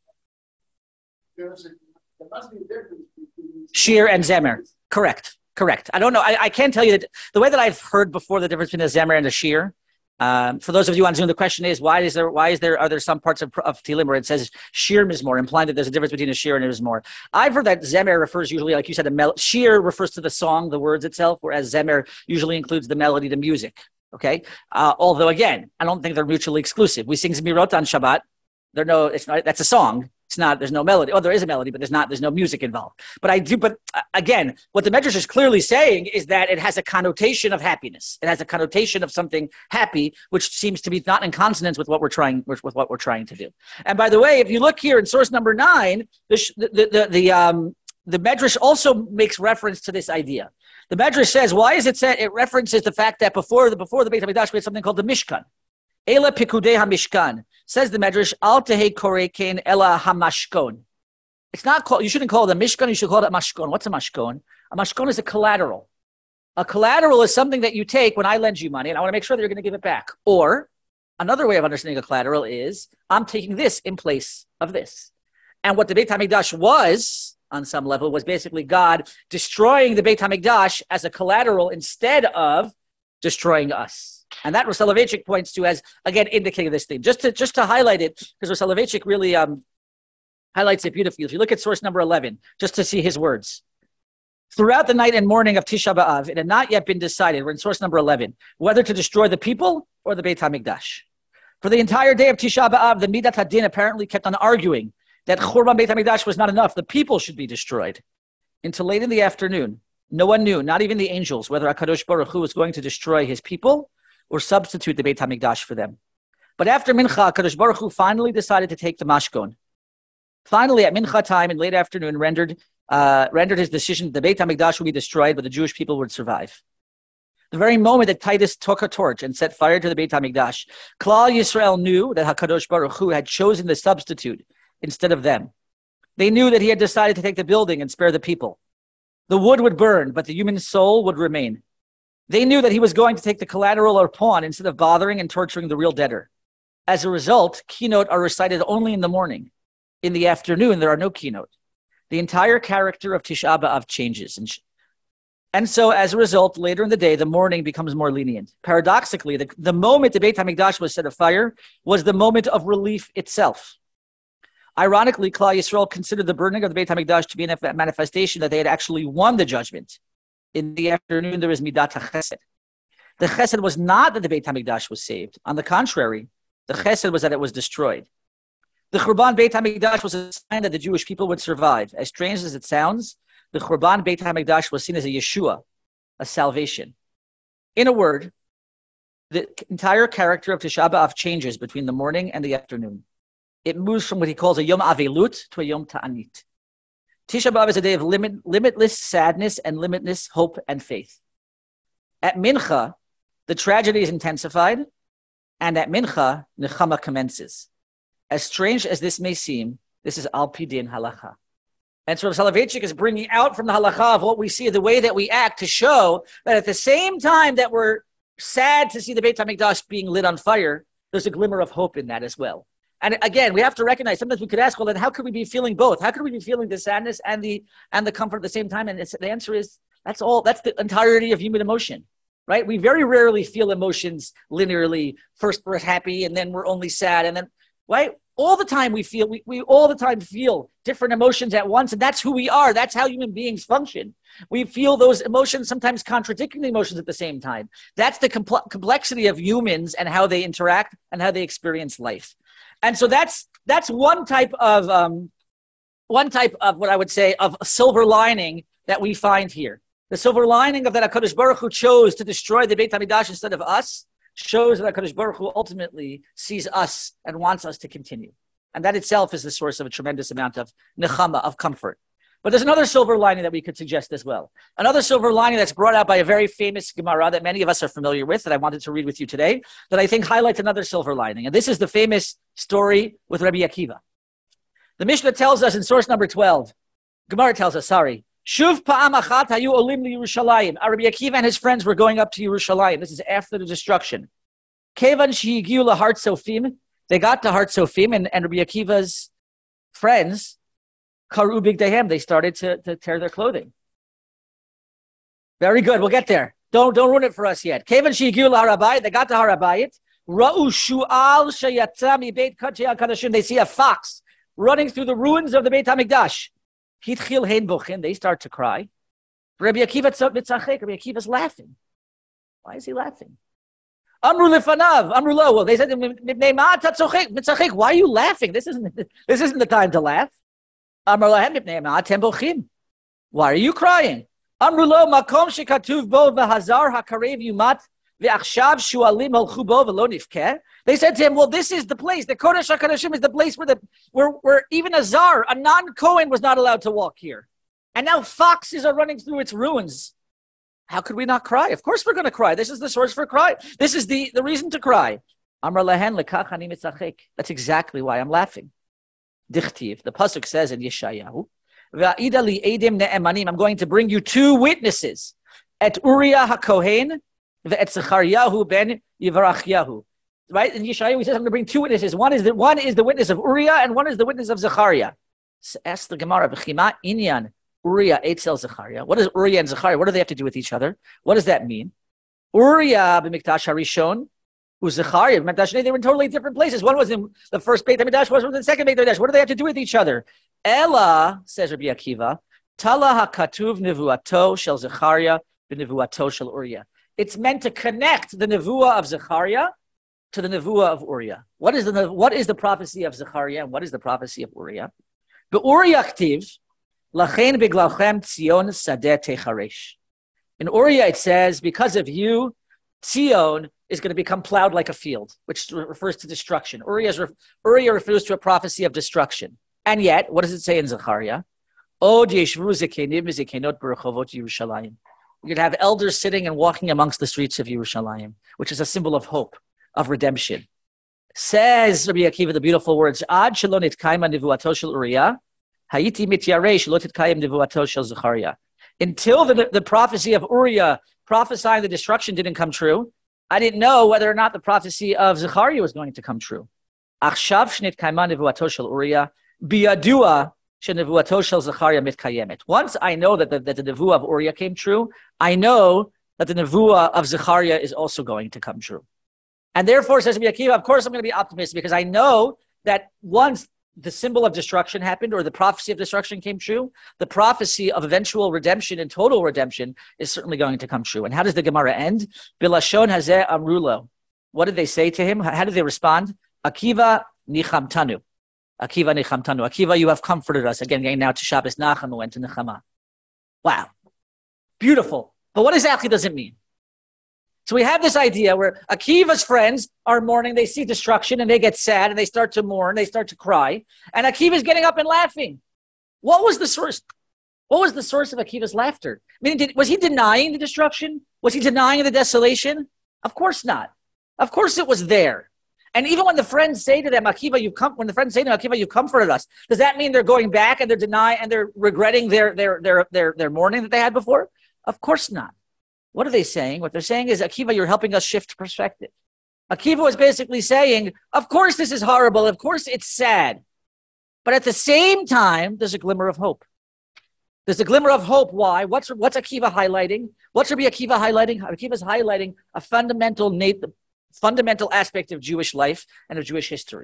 Speaker 1: Shir and zemer, correct. Correct. I don't know. I, I can't tell you that the way that I've heard before the difference between a zemer and a shir. Um, for those of you on Zoom, the question is why is there why is there are there some parts of, of Tehillim where it says shir mizmor, implying that there's a difference between a shir and a mizmor. I've heard that zemer refers usually, like you said, a mel- shir refers to the song, the words itself, whereas zemer usually includes the melody, the music. Okay. Uh, although again, I don't think they're mutually exclusive. We sing Zmirot on Shabbat. There no, it's not. That's a song. It's not, there's no melody. Oh, there is a melody, but there's not, there's no music involved. But I do, but uh, again, what the Medrash is clearly saying is that it has a connotation of happiness. It has a connotation of something happy, which seems to be not in consonance with what we're trying, with, with what we're trying to do. And by the way, if you look here in source number nine, the, the, the, the, um, the Medrash also makes reference to this idea. The Medrash says, why is it said, it references the fact that before the, before the Beit HaMikdash, we had something called the Mishkan. Ela pikudei hamishkan, says the Medrash, al tehei korekein ela hamashkon. It's not called, you shouldn't call it a mishkan, you should call it a mashkon. What's a mashkon? A mashkon is a collateral. A collateral is something that you take when I lend you money, and I want to make sure that you're going to give it back. Or another way of understanding a collateral is, I'm taking this in place of this. And what the Beit HaMikdash was, on some level, was basically God destroying the Beit HaMikdash as a collateral instead of destroying us. And that Rosh Soloveitchik points to as, again, indicating this theme. Just to just to highlight it, because Rosh Soloveitchik really um, highlights it beautifully. If you look at source number eleven, just to see his words. Throughout the night and morning of Tisha B'Av, it had not yet been decided, we're in source number eleven, whether to destroy the people or the Beit HaMikdash. For the entire day of Tisha B'Av, the Midat HaDin apparently kept on arguing that Churban Beit HaMikdash was not enough. The people should be destroyed. Until late in the afternoon, no one knew, not even the angels, whether HaKadosh Baruch Hu was going to destroy his people or substitute the Beit HaMikdash for them. But after Mincha, HaKadosh Baruch Hu finally decided to take the Mashkon. Finally, at Mincha time in late afternoon, rendered uh, rendered his decision that the Beit HaMikdash would be destroyed, but the Jewish people would survive. The very moment that Titus took a torch and set fire to the Beit HaMikdash, Klal Yisrael knew that HaKadosh Baruch Hu had chosen the substitute instead of them. They knew that he had decided to take the building and spare the people. The wood would burn, but the human soul would remain. They knew that he was going to take the collateral or pawn instead of bothering and torturing the real debtor. As a result, keynote are recited only in the morning. In the afternoon, there are no keynote. The entire character of Tisha B'Av changes. And, sh- and so, as a result, later in the day, the morning becomes more lenient. Paradoxically, the, the moment the Beit HaMikdash was set afire was the moment of relief itself. Ironically, Klal Yisrael considered the burning of the Beit HaMikdash to be a manifestation that they had actually won the judgment. In the afternoon, there is Midat HaChesed. The Chesed was not that the Beit HaMikdash was saved. On the contrary, the Chesed was that it was destroyed. The Churban Beit HaMikdash was a sign that the Jewish people would survive. As strange as it sounds, the Churban Beit HaMikdash was seen as a Yeshua, a salvation. In a word, the entire character of Tisha B'Av changes between the morning and the afternoon. It moves from what he calls a Yom Avelut to a Yom Ta'anit. Tisha B'Av is a day of limit, limitless sadness and limitless hope and faith. At Mincha, the tragedy is intensified, and at Mincha, Nechama commences. As strange as this may seem, this is Al Pi Din Halacha. And so Soloveitchik is bringing out from the Halacha of what we see, the way that we act, to show that at the same time that we're sad to see the Beit HaMikdash being lit on fire, there's a glimmer of hope in that as well. And again, we have to recognize, sometimes we could ask, well, then how could we be feeling both? How could we be feeling the sadness and the and the comfort at the same time? And it's, the answer is, that's all, that's the entirety of human emotion, right? We very rarely feel emotions linearly. First we're happy, and then we're only sad. And then, right? all the time we feel, we, we all the time feel different emotions at once, and that's who we are. That's how human beings function. We feel those emotions, sometimes contradicting the emotions at the same time. That's the compl- complexity of humans and how they interact and how they experience life. And so that's that's one type of um, one type of what I would say of a silver lining that we find here. The silver lining of that HaKadosh Baruch Hu chose to destroy the Beit HaMikdash instead of us shows that HaKadosh Baruch Hu ultimately sees us and wants us to continue. And that itself is the source of a tremendous amount of nechama, of comfort. But there's another silver lining that we could suggest as well. Another silver lining that's brought out by a very famous Gemara that many of us are familiar with, that I wanted to read with you today, that I think highlights another silver lining. And this is the famous story with Rabbi Akiva. The Mishnah tells us in source number twelve, Gemara tells us, sorry, Shuv pa'am achat hayu olim li Yerushalayim. Rabbi Akiva and his friends were going up to Yerushalayim. This is after the destruction. Kevan shehigiu lahar Tzofim. They got to Har Tzofim, and, and Rabbi Akiva's friends, Karu Bigdehem, they started to, to tear their clothing. Very good. We'll get there. Don't don't ruin it for us yet. Kevan shehigiu lahar Habayit. They got to Har Habayit. Ra'u shu'al sheyatza mi beit kadshei kadashim. They see a fox running through the ruins of the Beit HaMikdash. Hitchil hein bochin. They start to cry. Rabbi Akiva mitzachek. Rabbi Akiva's laughing. Why is he laughing? Amru lefanav. Amru lo. Well, they said, mitzachek. Why are you laughing? This isn't this isn't the time to laugh. Amru lahem mipnei ma'atem bochim. Why are you crying? Amru lo makom shekatuv bo v'hazar hakarev yumat v'achshav shualim holchu bo v'lo nifkeh. They said to him, well, this is the place. The Kodesh HaKodashim is the place where the where, where even a Zar, a non-Kohen, was not allowed to walk here. And now foxes are running through its ruins. How could we not cry? Of course we're going to cry. This is the source for cry. This is the, the reason to cry. Amar lahen lekach ani mitzachek. That's exactly why I'm laughing. Dichtiv. The pasuk says in Yeshayahu, Va'ida li edim ne'emanim. I'm going to bring you two witnesses. Et Uriah HaKohen ve'et Zechariyahu ben Yivarachyahu. Right? In Yeshayahu, he says, I'm going to bring two witnesses. One is the, one is the witness of Uriah, and one is the witness of Zechariah. So ask the Gemara, V'chima inyan Uriah Eitzel Zechariah. What does Uriah and Zechariah, what do they have to do with each other? What does that mean? Uriah b'mikdash harishon, who's Zechariah b'mikdash Sheni, they were in totally different places. One was in the first Beit HaMikdash, one was in the second Beit HaMikdash. What do they have to do with each other? Ella, says Rabbi Akiva, Tala hakatuv nevuato shel Zechariah b'nevuato shel Uriah. It's meant to connect the nevuah of Zechariah to the nevuah of Uriah. What is the what is the prophecy of Zechariah and what is the prophecy of Uriah? Be'Uriah ktiv, lachen biglalchem Tzion sadeh techaresh. In Uriah it says, because of you, Tzion is going to become plowed like a field, which refers to destruction. Uriah, Uriah refers to a prophecy of destruction. And yet, what does it say in Zechariah? Od yeshvu zekenim v'zekenot b'rechovot Yerushalayim. You're going to have elders sitting and walking amongst the streets of Yerushalayim, which is a symbol of hope, of redemption. Says Rabbi Akiva the beautiful words, Ad shelo nitkayma nevuato shel Uriah, hayiti mityarei shelo titkayim nevuato shel Zechariah. Until the, the prophecy of Uriah prophesying the destruction didn't come true, I didn't know whether or not the prophecy of Zechariah was going to come true. Achshav shnitkayma nevuato shel Uriah, biyadua shenevuato shel Zechariah mitkayemet. Once I know that the, that the nevuah of Uriah came true, I know that the nevuah of Zechariah is also going to come true. And therefore, says Rabbi Akiva, of course I'm going to be optimistic because I know that once the symbol of destruction happened or the prophecy of destruction came true, the prophecy of eventual redemption and total redemption is certainly going to come true. And how does the Gemara end? Bilashon hazeh amrulo. What did they say to him? How did they respond? Akiva nichamtanu. Akiva nichamtanu. Akiva, you have comforted us. Again, getting now to Shabbos Nacham, went to Nechama. Wow. Beautiful. But what exactly does it mean? So we have this idea where Akiva's friends are mourning, they see destruction and they get sad and they start to mourn, they start to cry. And Akiva's getting up and laughing. What was the source? What was the source of Akiva's laughter? I mean, did, was he denying the destruction? Was he denying the desolation? Of course not. Of course it was there. And even when the friends say to them, Akiva, you've come, when the friends say to them, Akiva, you've comforted us, does that mean they're going back and they're denying and they're regretting their, their, their, their, their mourning that they had before? Of course not. What are they saying? What they're saying is, Akiva, you're helping us shift perspective. Akiva was basically saying, of course this is horrible. Of course it's sad. But at the same time, there's a glimmer of hope. There's a glimmer of hope. Why? What's, what's Akiva highlighting? What's Rabbi Akiva highlighting? Akiva's highlighting a fundamental, fundamental aspect of Jewish life and of Jewish history.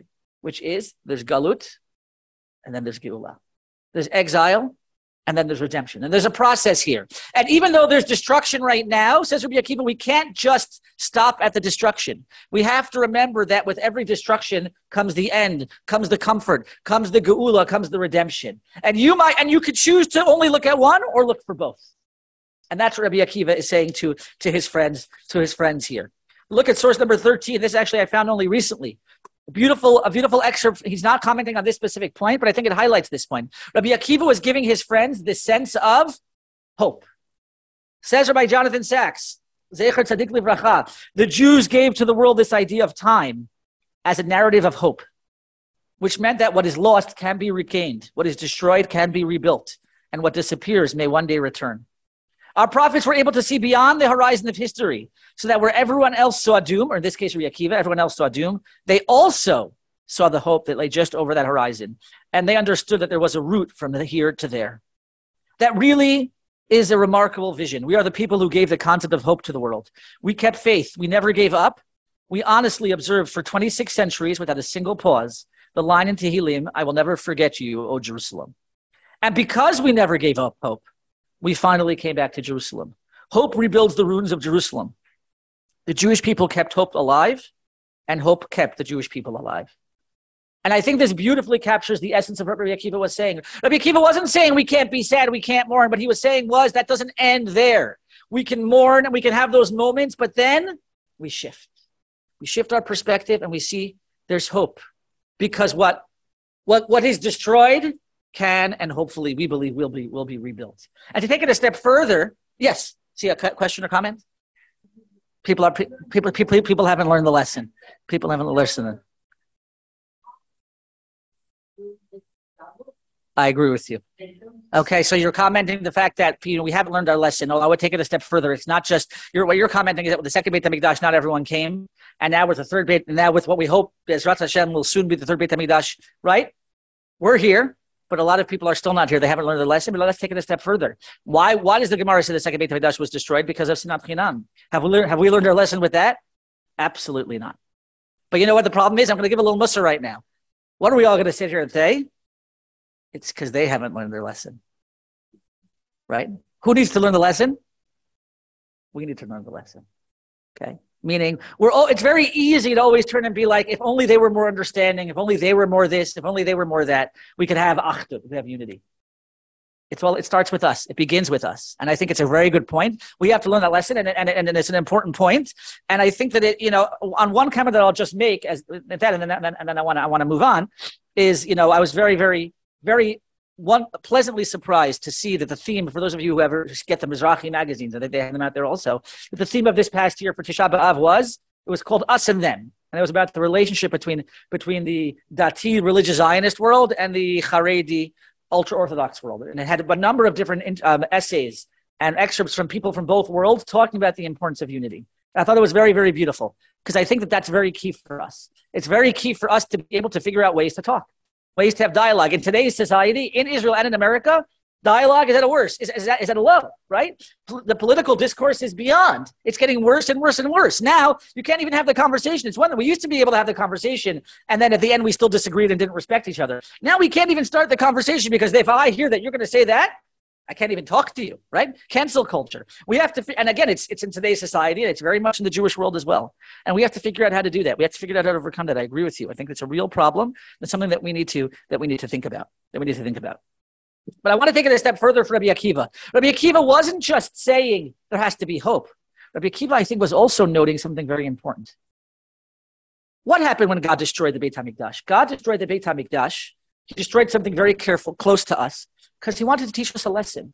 Speaker 1: which is there's galut, and then there's geula. There's exile, and then there's redemption. And there's a process here. And even though there's destruction right now, says Rabbi Akiva, we can't just stop at the destruction. We have to remember that with every destruction comes the end, comes the comfort, comes the geula, comes the redemption. And you might, and you could choose to only look at one or look for both. And that's what Rabbi Akiva is saying to, to his friends, to his friends here. Look at source number thirteen. This actually I found only recently. A beautiful, a beautiful excerpt. He's not commenting on this specific point, but I think it highlights this point. Rabbi Akiva was giving his friends this sense of hope. Says Rabbi Jonathan Sachs, Zecher Tzadik Livracha, the Jews gave to the world this idea of time as a narrative of hope, which meant that what is lost can be regained, what is destroyed can be rebuilt, and what disappears may one day return. Our prophets were able to see beyond the horizon of history, so that where everyone else saw doom, or in this case, Rabbi Akiva, everyone else saw doom, they also saw the hope that lay just over that horizon. And they understood that there was a route from the here to there. That really is a remarkable vision. We are the people who gave the concept of hope to the world. We kept faith. We never gave up. We honestly observed for twenty-six centuries without a single pause the line in Tehillim, I will never forget you, O Jerusalem. And because we never gave up hope, we finally came back to Jerusalem. Hope rebuilds the ruins of Jerusalem. The Jewish people kept hope alive, and hope kept the Jewish people alive. And I think this beautifully captures the essence of what Rabbi Akiva was saying. Rabbi Akiva wasn't saying we can't be sad, we can't mourn. What he was saying was that doesn't end there. We can mourn and we can have those moments, but then we shift. We shift our perspective and we see there's hope. Because what, what, what is destroyed can and hopefully we believe will be will be rebuilt. And to take it a step further, yes, see a question or comment? People are people people people haven't learned the lesson. People haven't learned the lesson. I agree with you. Okay, so you're commenting the fact that you know we haven't learned our lesson. Oh, I would take it a step further. It's not just you're what you're commenting is that with the second Beit HaMikdash, not everyone came, and now with the third Beit, and now with what we hope Bezrat Hashem will soon be the third Beit HaMikdash, right? We're here. But a lot of people are still not here. They haven't learned the lesson. But let's take it a step further. Why Why does the Gemara say the second Beit HaMikdash was destroyed? Because of Sinat Chinam. Have we, learned, have we learned our lesson with that? Absolutely not. But you know what the problem is? I'm going to give a little mussar right now. What are we all going to sit here and say? It's because they haven't learned their lesson. Right? Who needs to learn the lesson? We need to learn the lesson. Okay? Meaning, we're all, it's very easy to always turn and be like, if only they were more understanding, if only they were more this, if only they were more that, we could have achdut, we could have unity. It's well, it starts with us. It begins with us. And I think it's a very good point. We have to learn that lesson, and, and, and it's an important point. And I think that it, you know, on one comment that I'll just make as that, and then, and then I want to I want to move on, is, you know, I was very, very, very one pleasantly surprised to see that the theme, for those of you who ever get the Mizrahi magazines, I think they have them out there also, that the theme of this past year for Tisha B'Av was, it was called Us and Them. And it was about the relationship between, between the Dati religious Zionist world and the Haredi ultra-Orthodox world. And it had a number of different um, essays and excerpts from people from both worlds talking about the importance of unity. And I thought it was very, very beautiful because I think that that's very key for us. It's very key for us to be able to figure out ways to talk. Ways to have dialogue. In today's society, in Israel and in America, dialogue is at a worse, is, is, at, is at a low, right? The political discourse is beyond. It's getting worse and worse and worse. Now, you can't even have the conversation. It's one that we used to be able to have the conversation, and then at the end, we still disagreed and didn't respect each other. Now, we can't even start the conversation because if I hear that you're going to say that, I can't even talk to you, right? Cancel culture. We have to, and again, it's it's in today's society, and it's very much in the Jewish world as well. And we have to figure out how to do that. We have to figure out how to overcome that. I agree with you. I think it's a real problem. It's something that we need to that we need to think about. That we need to think about. But I want to take it a step further for Rabbi Akiva. Rabbi Akiva wasn't just saying there has to be hope. Rabbi Akiva, I think, was also noting something very important. What happened when God destroyed the Beit HaMikdash? God destroyed the Beit HaMikdash. He destroyed something very careful, close to us, because he wanted to teach us a lesson.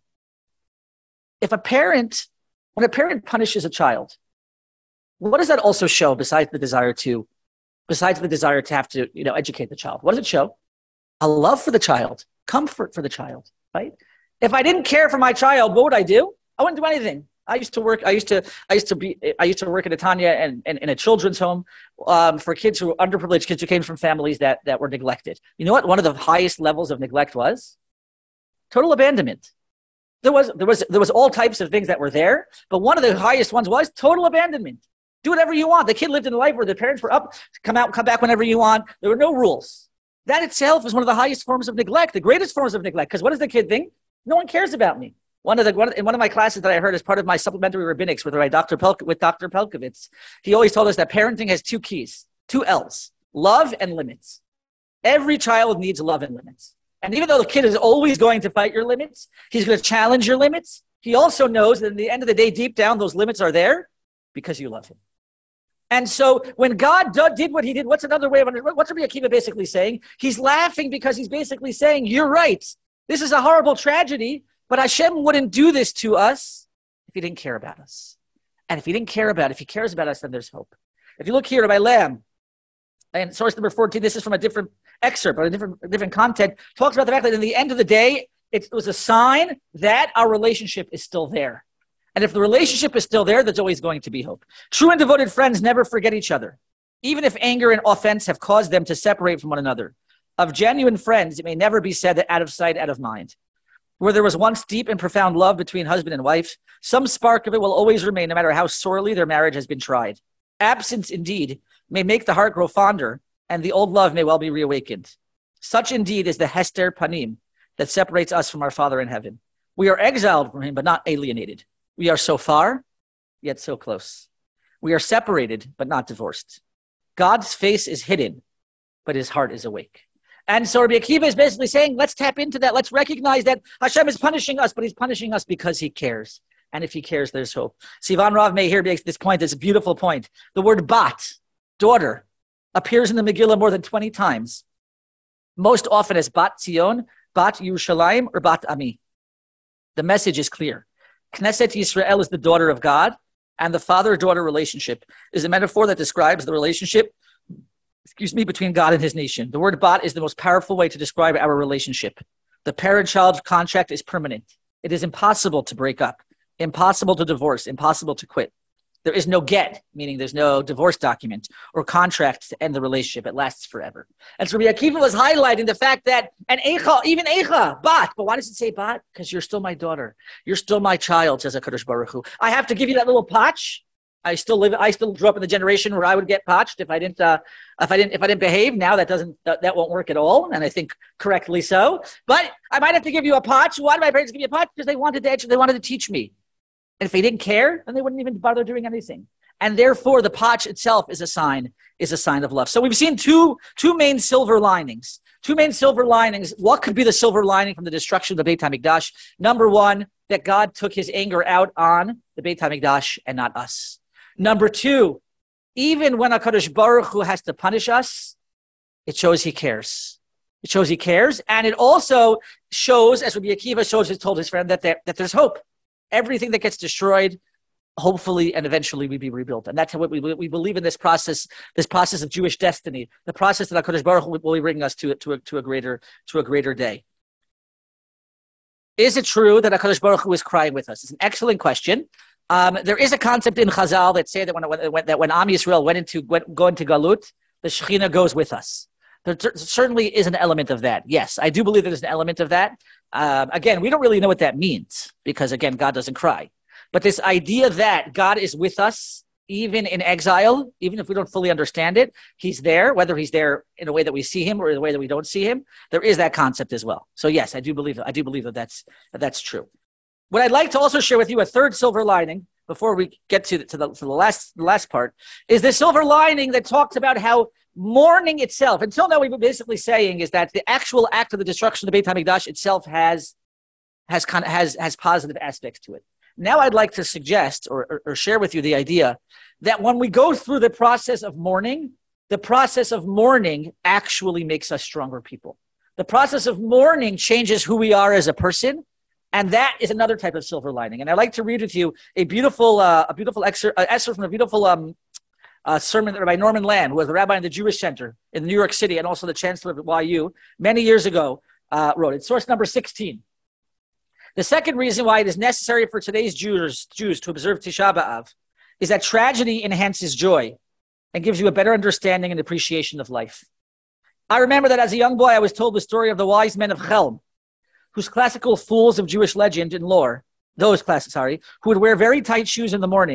Speaker 1: If a parent, when a parent punishes a child, what does that also show besides the desire to, besides the desire to have to, you know, educate the child? What does it show? A love for the child, comfort for the child, right? If I didn't care for my child, what would I do? I wouldn't do anything. I used to work. I used to. I used to be. I used to work at Tanya and, and in a children's home um, for kids who were underprivileged, kids who came from families that that were neglected. You know what? One of the highest levels of neglect was total abandonment. There was there was there was all types of things that were there, but one of the highest ones was total abandonment. Do whatever you want. The kid lived in a life where the parents were up, come out, come back whenever you want. There were no rules. That itself is one of the highest forms of neglect, the greatest forms of neglect. Because what does the kid think? No one cares about me. One of the one, in one of my classes that I heard as part of my supplementary rabbinics with my Doctor Pelk, with Doctor Pelkovitz, he always told us that parenting has two keys, two L's: love and limits. Every child needs love and limits. And even though the kid is always going to fight your limits, he's going to challenge your limits. He also knows that at the end of the day, deep down, those limits are there because you love him. And so when God did what he did, what's another way of understanding? What's Rabbi Akiva basically saying? He's laughing because he's basically saying, you're right. This is a horrible tragedy, but Hashem wouldn't do this to us if he didn't care about us. And if he didn't care about, if he cares about us, then there's hope. If you look here, Rabbi Lamb, and source number fourteen, this is from a different excerpt, but a different, a different content, talks about the fact that in the end of the day, it was a sign that our relationship is still there. And if the relationship is still there, there's always going to be hope. True and devoted friends never forget each other, even if anger and offense have caused them to separate from one another. Of genuine friends, it may never be said that out of sight, out of mind. Where there was once deep and profound love between husband and wife, some spark of it will always remain, no matter how sorely their marriage has been tried. Absence, indeed, may make the heart grow fonder, and the old love may well be reawakened. Such, indeed, is the Hester Panim that separates us from our Father in heaven. We are exiled from him, but not alienated. We are so far, yet so close. We are separated, but not divorced. God's face is hidden, but his heart is awake. And so Rabbi Akiva is basically saying, let's tap into that. Let's recognize that Hashem is punishing us, but he's punishing us because he cares. And if he cares, there's hope. Sivan Rav Meir makes this point, this beautiful point. The word bat, daughter, appears in the Megillah more than twenty times. Most often as Bat Zion, Bat Yerushalayim, or Bat Ami. The message is clear. Knesset Yisrael is the daughter of God, and the father-daughter relationship is a metaphor that describes the relationship, excuse me, between God and his nation. The word bat is the most powerful way to describe our relationship. The parent-child contract is permanent. It is impossible to break up, impossible to divorce, impossible to quit. There is no get, meaning there's no divorce document or contract to end the relationship. It lasts forever. And so Rabbi Akiva was highlighting the fact that, and Eicha, even Eicha, bat, but why does it say bat? Because you're still my daughter. You're still my child, says HaKadosh Baruch Hu. I have to give you that little patch. I still live, I still grew up in the generation where I would get patched if I didn't, uh, if I didn't, if I didn't behave. Now that doesn't, that, that won't work at all. And I think correctly so, but I might have to give you a patch. Why did my parents give me a patch? Because they wanted to, they wanted to teach me. And if they didn't care, then they wouldn't even bother doing anything. And therefore, the patch itself is a sign, is a sign of love. So we've seen two, two main silver linings. Two main silver linings. What could be the silver lining from the destruction of the Beit HaMikdash? Number one, that God took his anger out on the Beit HaMikdash and not us. Number two, even when HaKadosh Baruch Hu has to punish us, it shows he cares. It shows he cares. And it also shows, as Rabbi Akiva shows, told his friend, that, there, that there's hope. Everything that gets destroyed, hopefully and eventually will be rebuilt. And that's how we, we believe in this process, this process of Jewish destiny, the process that HaKadosh Baruch Hu will be bringing us to, to, a, to, a greater, to a greater day. Is it true that HaKadosh Baruch Hu is crying with us? It's an excellent question. Um, there is a concept in Chazal that say that when, when, that when Am Yisrael went into, went, go into Galut, the Shekhinah goes with us. There t- certainly is an element of that. Yes, I do believe there's an element of that. Um, again, we don't really know what that means because, again, God doesn't cry. But this idea that God is with us, even in exile, even if we don't fully understand it, he's there, whether he's there in a way that we see him or in a way that we don't see him, there is that concept as well. So yes, I do believe I do believe that that's, that that's true. What I'd like to also share with you, a third silver lining, before we get to the, to the, to the last the last part, is the silver lining that talks about how mourning itself, until now we've been basically saying is that the actual act of the destruction of the Beit HaMikdash itself has has kind of has has positive aspects to it. Now I'd like to suggest or, or, or share with you the idea that when we go through the process of mourning, the process of mourning actually makes us stronger people. The process of mourning changes who we are as a person. And that is another type of silver lining. And I'd like to read with you a beautiful, uh, a beautiful excerpt, uh, excerpt from a beautiful um, uh, sermon by Norman Land, who was the rabbi in the Jewish Center in New York City and also the chancellor of Y U many years ago, uh, wrote it. Source number sixteen. The second reason why it is necessary for today's Jews, Jews to observe Tisha B'Av is that tragedy enhances joy and gives you a better understanding and appreciation of life. I remember that as a young boy, I was told the story of the wise men of Chelm, whose classical fools of Jewish legend and lore, those classes, sorry, who would wear very tight shoes in the morning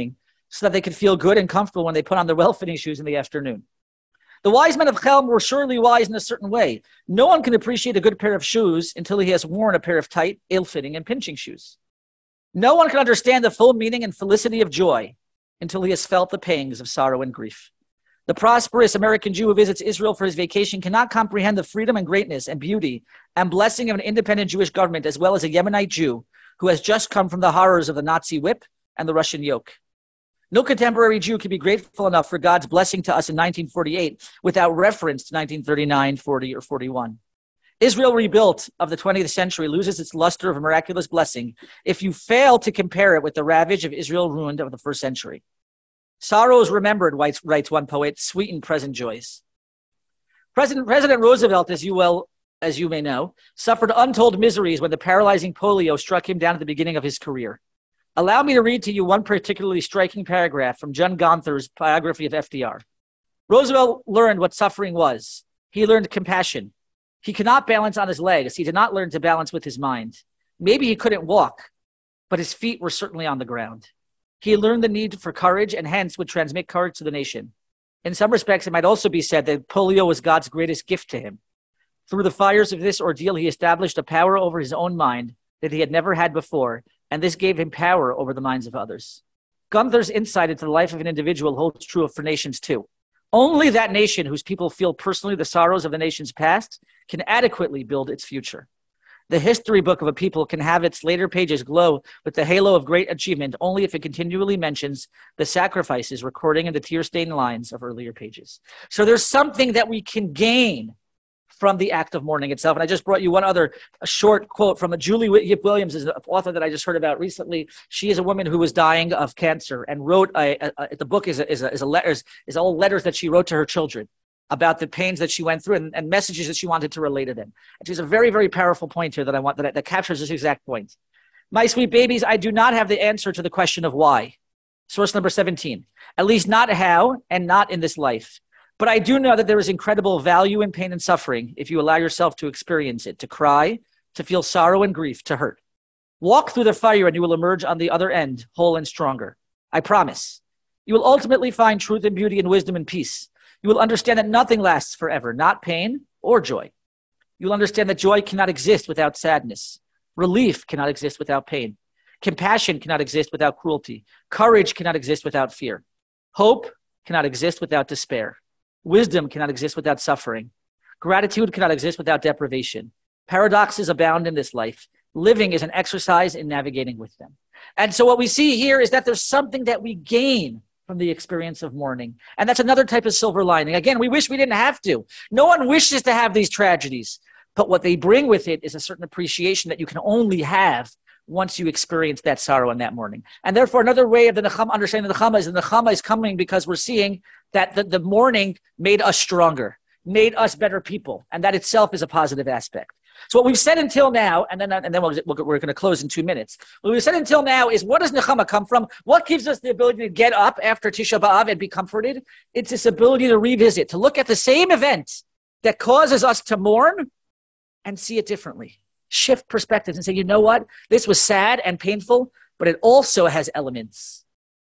Speaker 1: so that they could feel good and comfortable when they put on their well-fitting shoes in the afternoon. The wise men of Chelm were surely wise in a certain way. No one can appreciate a good pair of shoes until he has worn a pair of tight, ill-fitting, and pinching shoes. No one can understand the full meaning and felicity of joy until he has felt the pangs of sorrow and grief. The prosperous American Jew who visits Israel for his vacation cannot comprehend the freedom and greatness and beauty and blessing of an independent Jewish government, as well as a Yemenite Jew who has just come from the horrors of the Nazi whip and the Russian yoke. No contemporary Jew can be grateful enough for God's blessing to us in nineteen forty-eight without reference to nineteen thirty-nine, forty, or forty-one. Israel rebuilt of the twentieth century loses its luster of a miraculous blessing if you fail to compare it with the ravage of Israel ruined of the first century. Sorrows remembered, writes one poet, sweeten present joys. President, President Roosevelt, as you well as you may know, suffered untold miseries when the paralyzing polio struck him down at the beginning of his career. Allow me to read to you one particularly striking paragraph from John Gonthar's biography of F D R. Roosevelt learned what suffering was. He learned compassion. He could not balance on his legs. He did not learn to balance with his mind. Maybe he couldn't walk, but his feet were certainly on the ground. He learned the need for courage and hence would transmit courage to the nation. In some respects, it might also be said that polio was God's greatest gift to him. Through the fires of this ordeal, he established a power over his own mind that he had never had before, and this gave him power over the minds of others. Gunther's insight into the life of an individual holds true for nations too. Only that nation whose people feel personally the sorrows of the nation's past can adequately build its future. The history book of a people can have its later pages glow with the halo of great achievement only if it continually mentions the sacrifices recording in the tear-stained lines of earlier pages. So there's something that we can gain from the act of mourning itself. And I just brought you one other a short quote from a Julie Yip Williams, is an author that I just heard about recently. She is a woman who was dying of cancer and wrote a, a, a the book is a, is a, is a letters is all letters that she wrote to her children about the pains that she went through and, and messages that she wanted to relay to them. And she's a very, very powerful point here that I want that, that captures this exact point. My sweet babies, I do not have the answer to the question of why. Source number seventeen. At least not how and not in this life. But I do know that there is incredible value in pain and suffering if you allow yourself to experience it, to cry, to feel sorrow and grief, to hurt. Walk through the fire and you will emerge on the other end, whole and stronger. I promise. You will ultimately find truth and beauty and wisdom and peace. You will understand that nothing lasts forever, not pain or joy. You will understand that joy cannot exist without sadness. Relief cannot exist without pain. Compassion cannot exist without cruelty. Courage cannot exist without fear. Hope cannot exist without despair. Wisdom cannot exist without suffering. Gratitude cannot exist without deprivation. Paradoxes abound in this life. Living is an exercise in navigating with them. And so what we see here is that there's something that we gain from the experience of mourning. And that's another type of silver lining. Again, we wish we didn't have to. No one wishes to have these tragedies. But what they bring with it is a certain appreciation that you can only have once you experience that sorrow and that mourning. And therefore, another way of the Nechama, understanding the Nechama is the Nechama is coming because we're seeing that the, the mourning made us stronger, made us better people. And that itself is a positive aspect. So what we've said until now, and then, and then we'll, we're going to close in two minutes. What we've said until now is, what does Nechama come from? What gives us the ability to get up after Tisha B'Av and be comforted? It's this ability to revisit, to look at the same event that causes us to mourn and see it differently. Shift perspectives and say, you know what? This was sad and painful, but it also has elements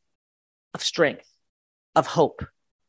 Speaker 1: of strength, of hope,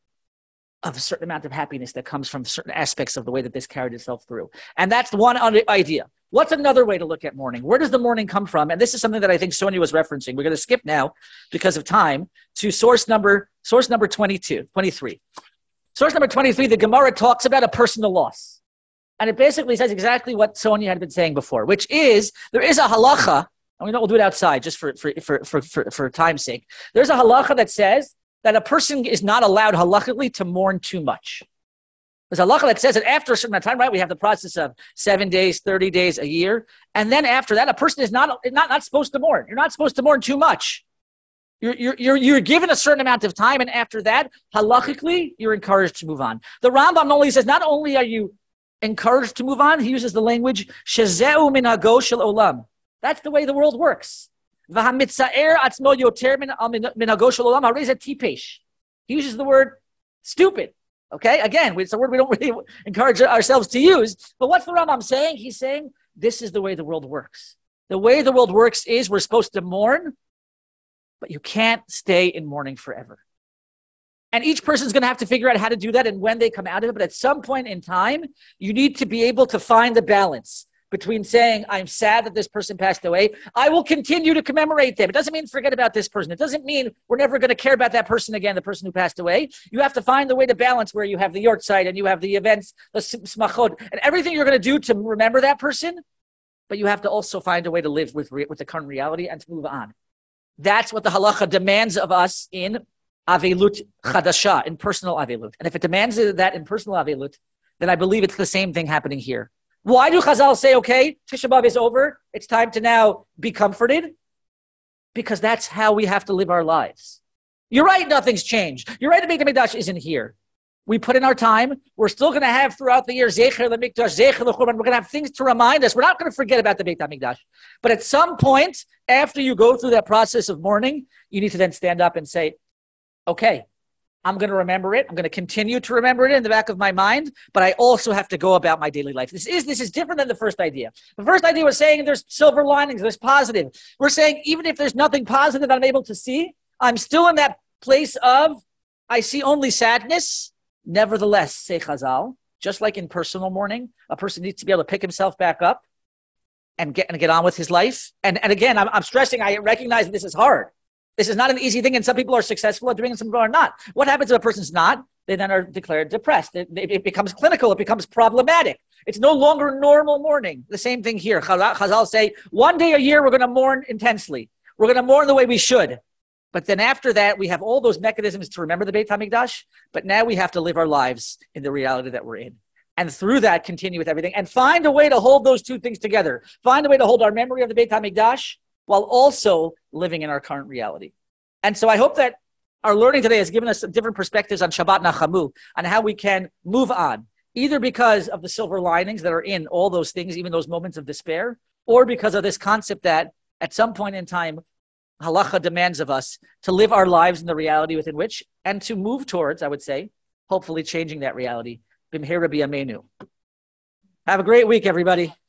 Speaker 1: of a certain amount of happiness that comes from certain aspects of the way that this carried itself through. And that's one idea. What's another way to look at mourning? Where does the mourning come from? And this is something that I think Sonia was referencing. We're going to skip now because of time to source number, source number twenty-two, twenty-three. Source number twenty-three, the Gemara talks about a personal loss. And it basically says exactly what Sonia had been saying before, which is there is a halacha, and we know we'll do it outside just for, for, for, for, for, for time's sake. There's a halacha that says that a person is not allowed halachically to mourn too much. There's a halacha that says that after a certain amount of time, right, we have the process of seven days, thirty days, a year. And then after that, a person is not, not, not supposed to mourn. You're not supposed to mourn too much. You're, you're, you're, you're given a certain amount of time, and after that, halachically, you're encouraged to move on. The Rambam only says not only are you encouraged to move on, he uses the language, shezeu minhago shel olam. That's the way the world works. V'hamitzaer atzmo yoter minhago shel olam harei zeh tipesh. He uses the word stupid. Okay, again, it's a word we don't really encourage ourselves to use. But what's the Rambam saying? He's saying this is the way the world works. The way the world works is we're supposed to mourn but you can't stay in mourning forever. And each person's going to have to figure out how to do that and when they come out of it. But at some point in time, you need to be able to find the balance between saying, I'm sad that this person passed away. I will continue to commemorate them. It doesn't mean forget about this person. It doesn't mean we're never going to care about that person again, the person who passed away. You have to find the way to balance where you have the yortzeit and you have the events, the smachot, and everything you're going to do to remember that person. But you have to also find a way to live with, with the current reality and to move on. That's what the halacha demands of us in avelut chadasha, in personal avelut. And if it demands that in personal avelut, then I believe it's the same thing happening here. Why do Chazal say, okay, Tisha B'Av is over, it's time to now be comforted? Because that's how we have to live our lives. You're right, nothing's changed. You're right, the Beit HaMikdash isn't here. We put in our time. We're still going to have throughout the year, Zecher l'Mikdash, Zecher l'Churban. We're going to have things to remind us. We're not going to forget about the Beit HaMikdash. But at some point, after you go through that process of mourning, you need to then stand up and say, okay, I'm going to remember it. I'm going to continue to remember it in the back of my mind, but I also have to go about my daily life. This is this is different than the first idea. The first idea was saying there's silver linings, there's positive. We're saying even if there's nothing positive that I'm able to see, I'm still in that place of, I see only sadness. Nevertheless, say Chazal, just like in personal mourning, a person needs to be able to pick himself back up and get and get on with his life. And, and again, I'm, I'm stressing, I recognize that this is hard. This is not an easy thing, and some people are successful at doing it, and some people are not. What happens if a person's not? They then are declared depressed. It, it becomes clinical. It becomes problematic. It's no longer normal mourning. The same thing here. Chazal say, one day a year we're going to mourn intensely. We're going to mourn the way we should. But then after that, we have all those mechanisms to remember the Beit HaMikdash, but now we have to live our lives in the reality that we're in. And through that, continue with everything, and find a way to hold those two things together. Find a way to hold our memory of the Beit HaMikdash while also living in our current reality. And so I hope that our learning today has given us some different perspectives on Shabbat Nachamu, on how we can move on, either because of the silver linings that are in all those things, even those moments of despair, or because of this concept that at some point in time, halacha demands of us to live our lives in the reality within which, and to move towards, I would say, hopefully changing that reality. B'mheira b'yameinu. Have a great week, everybody.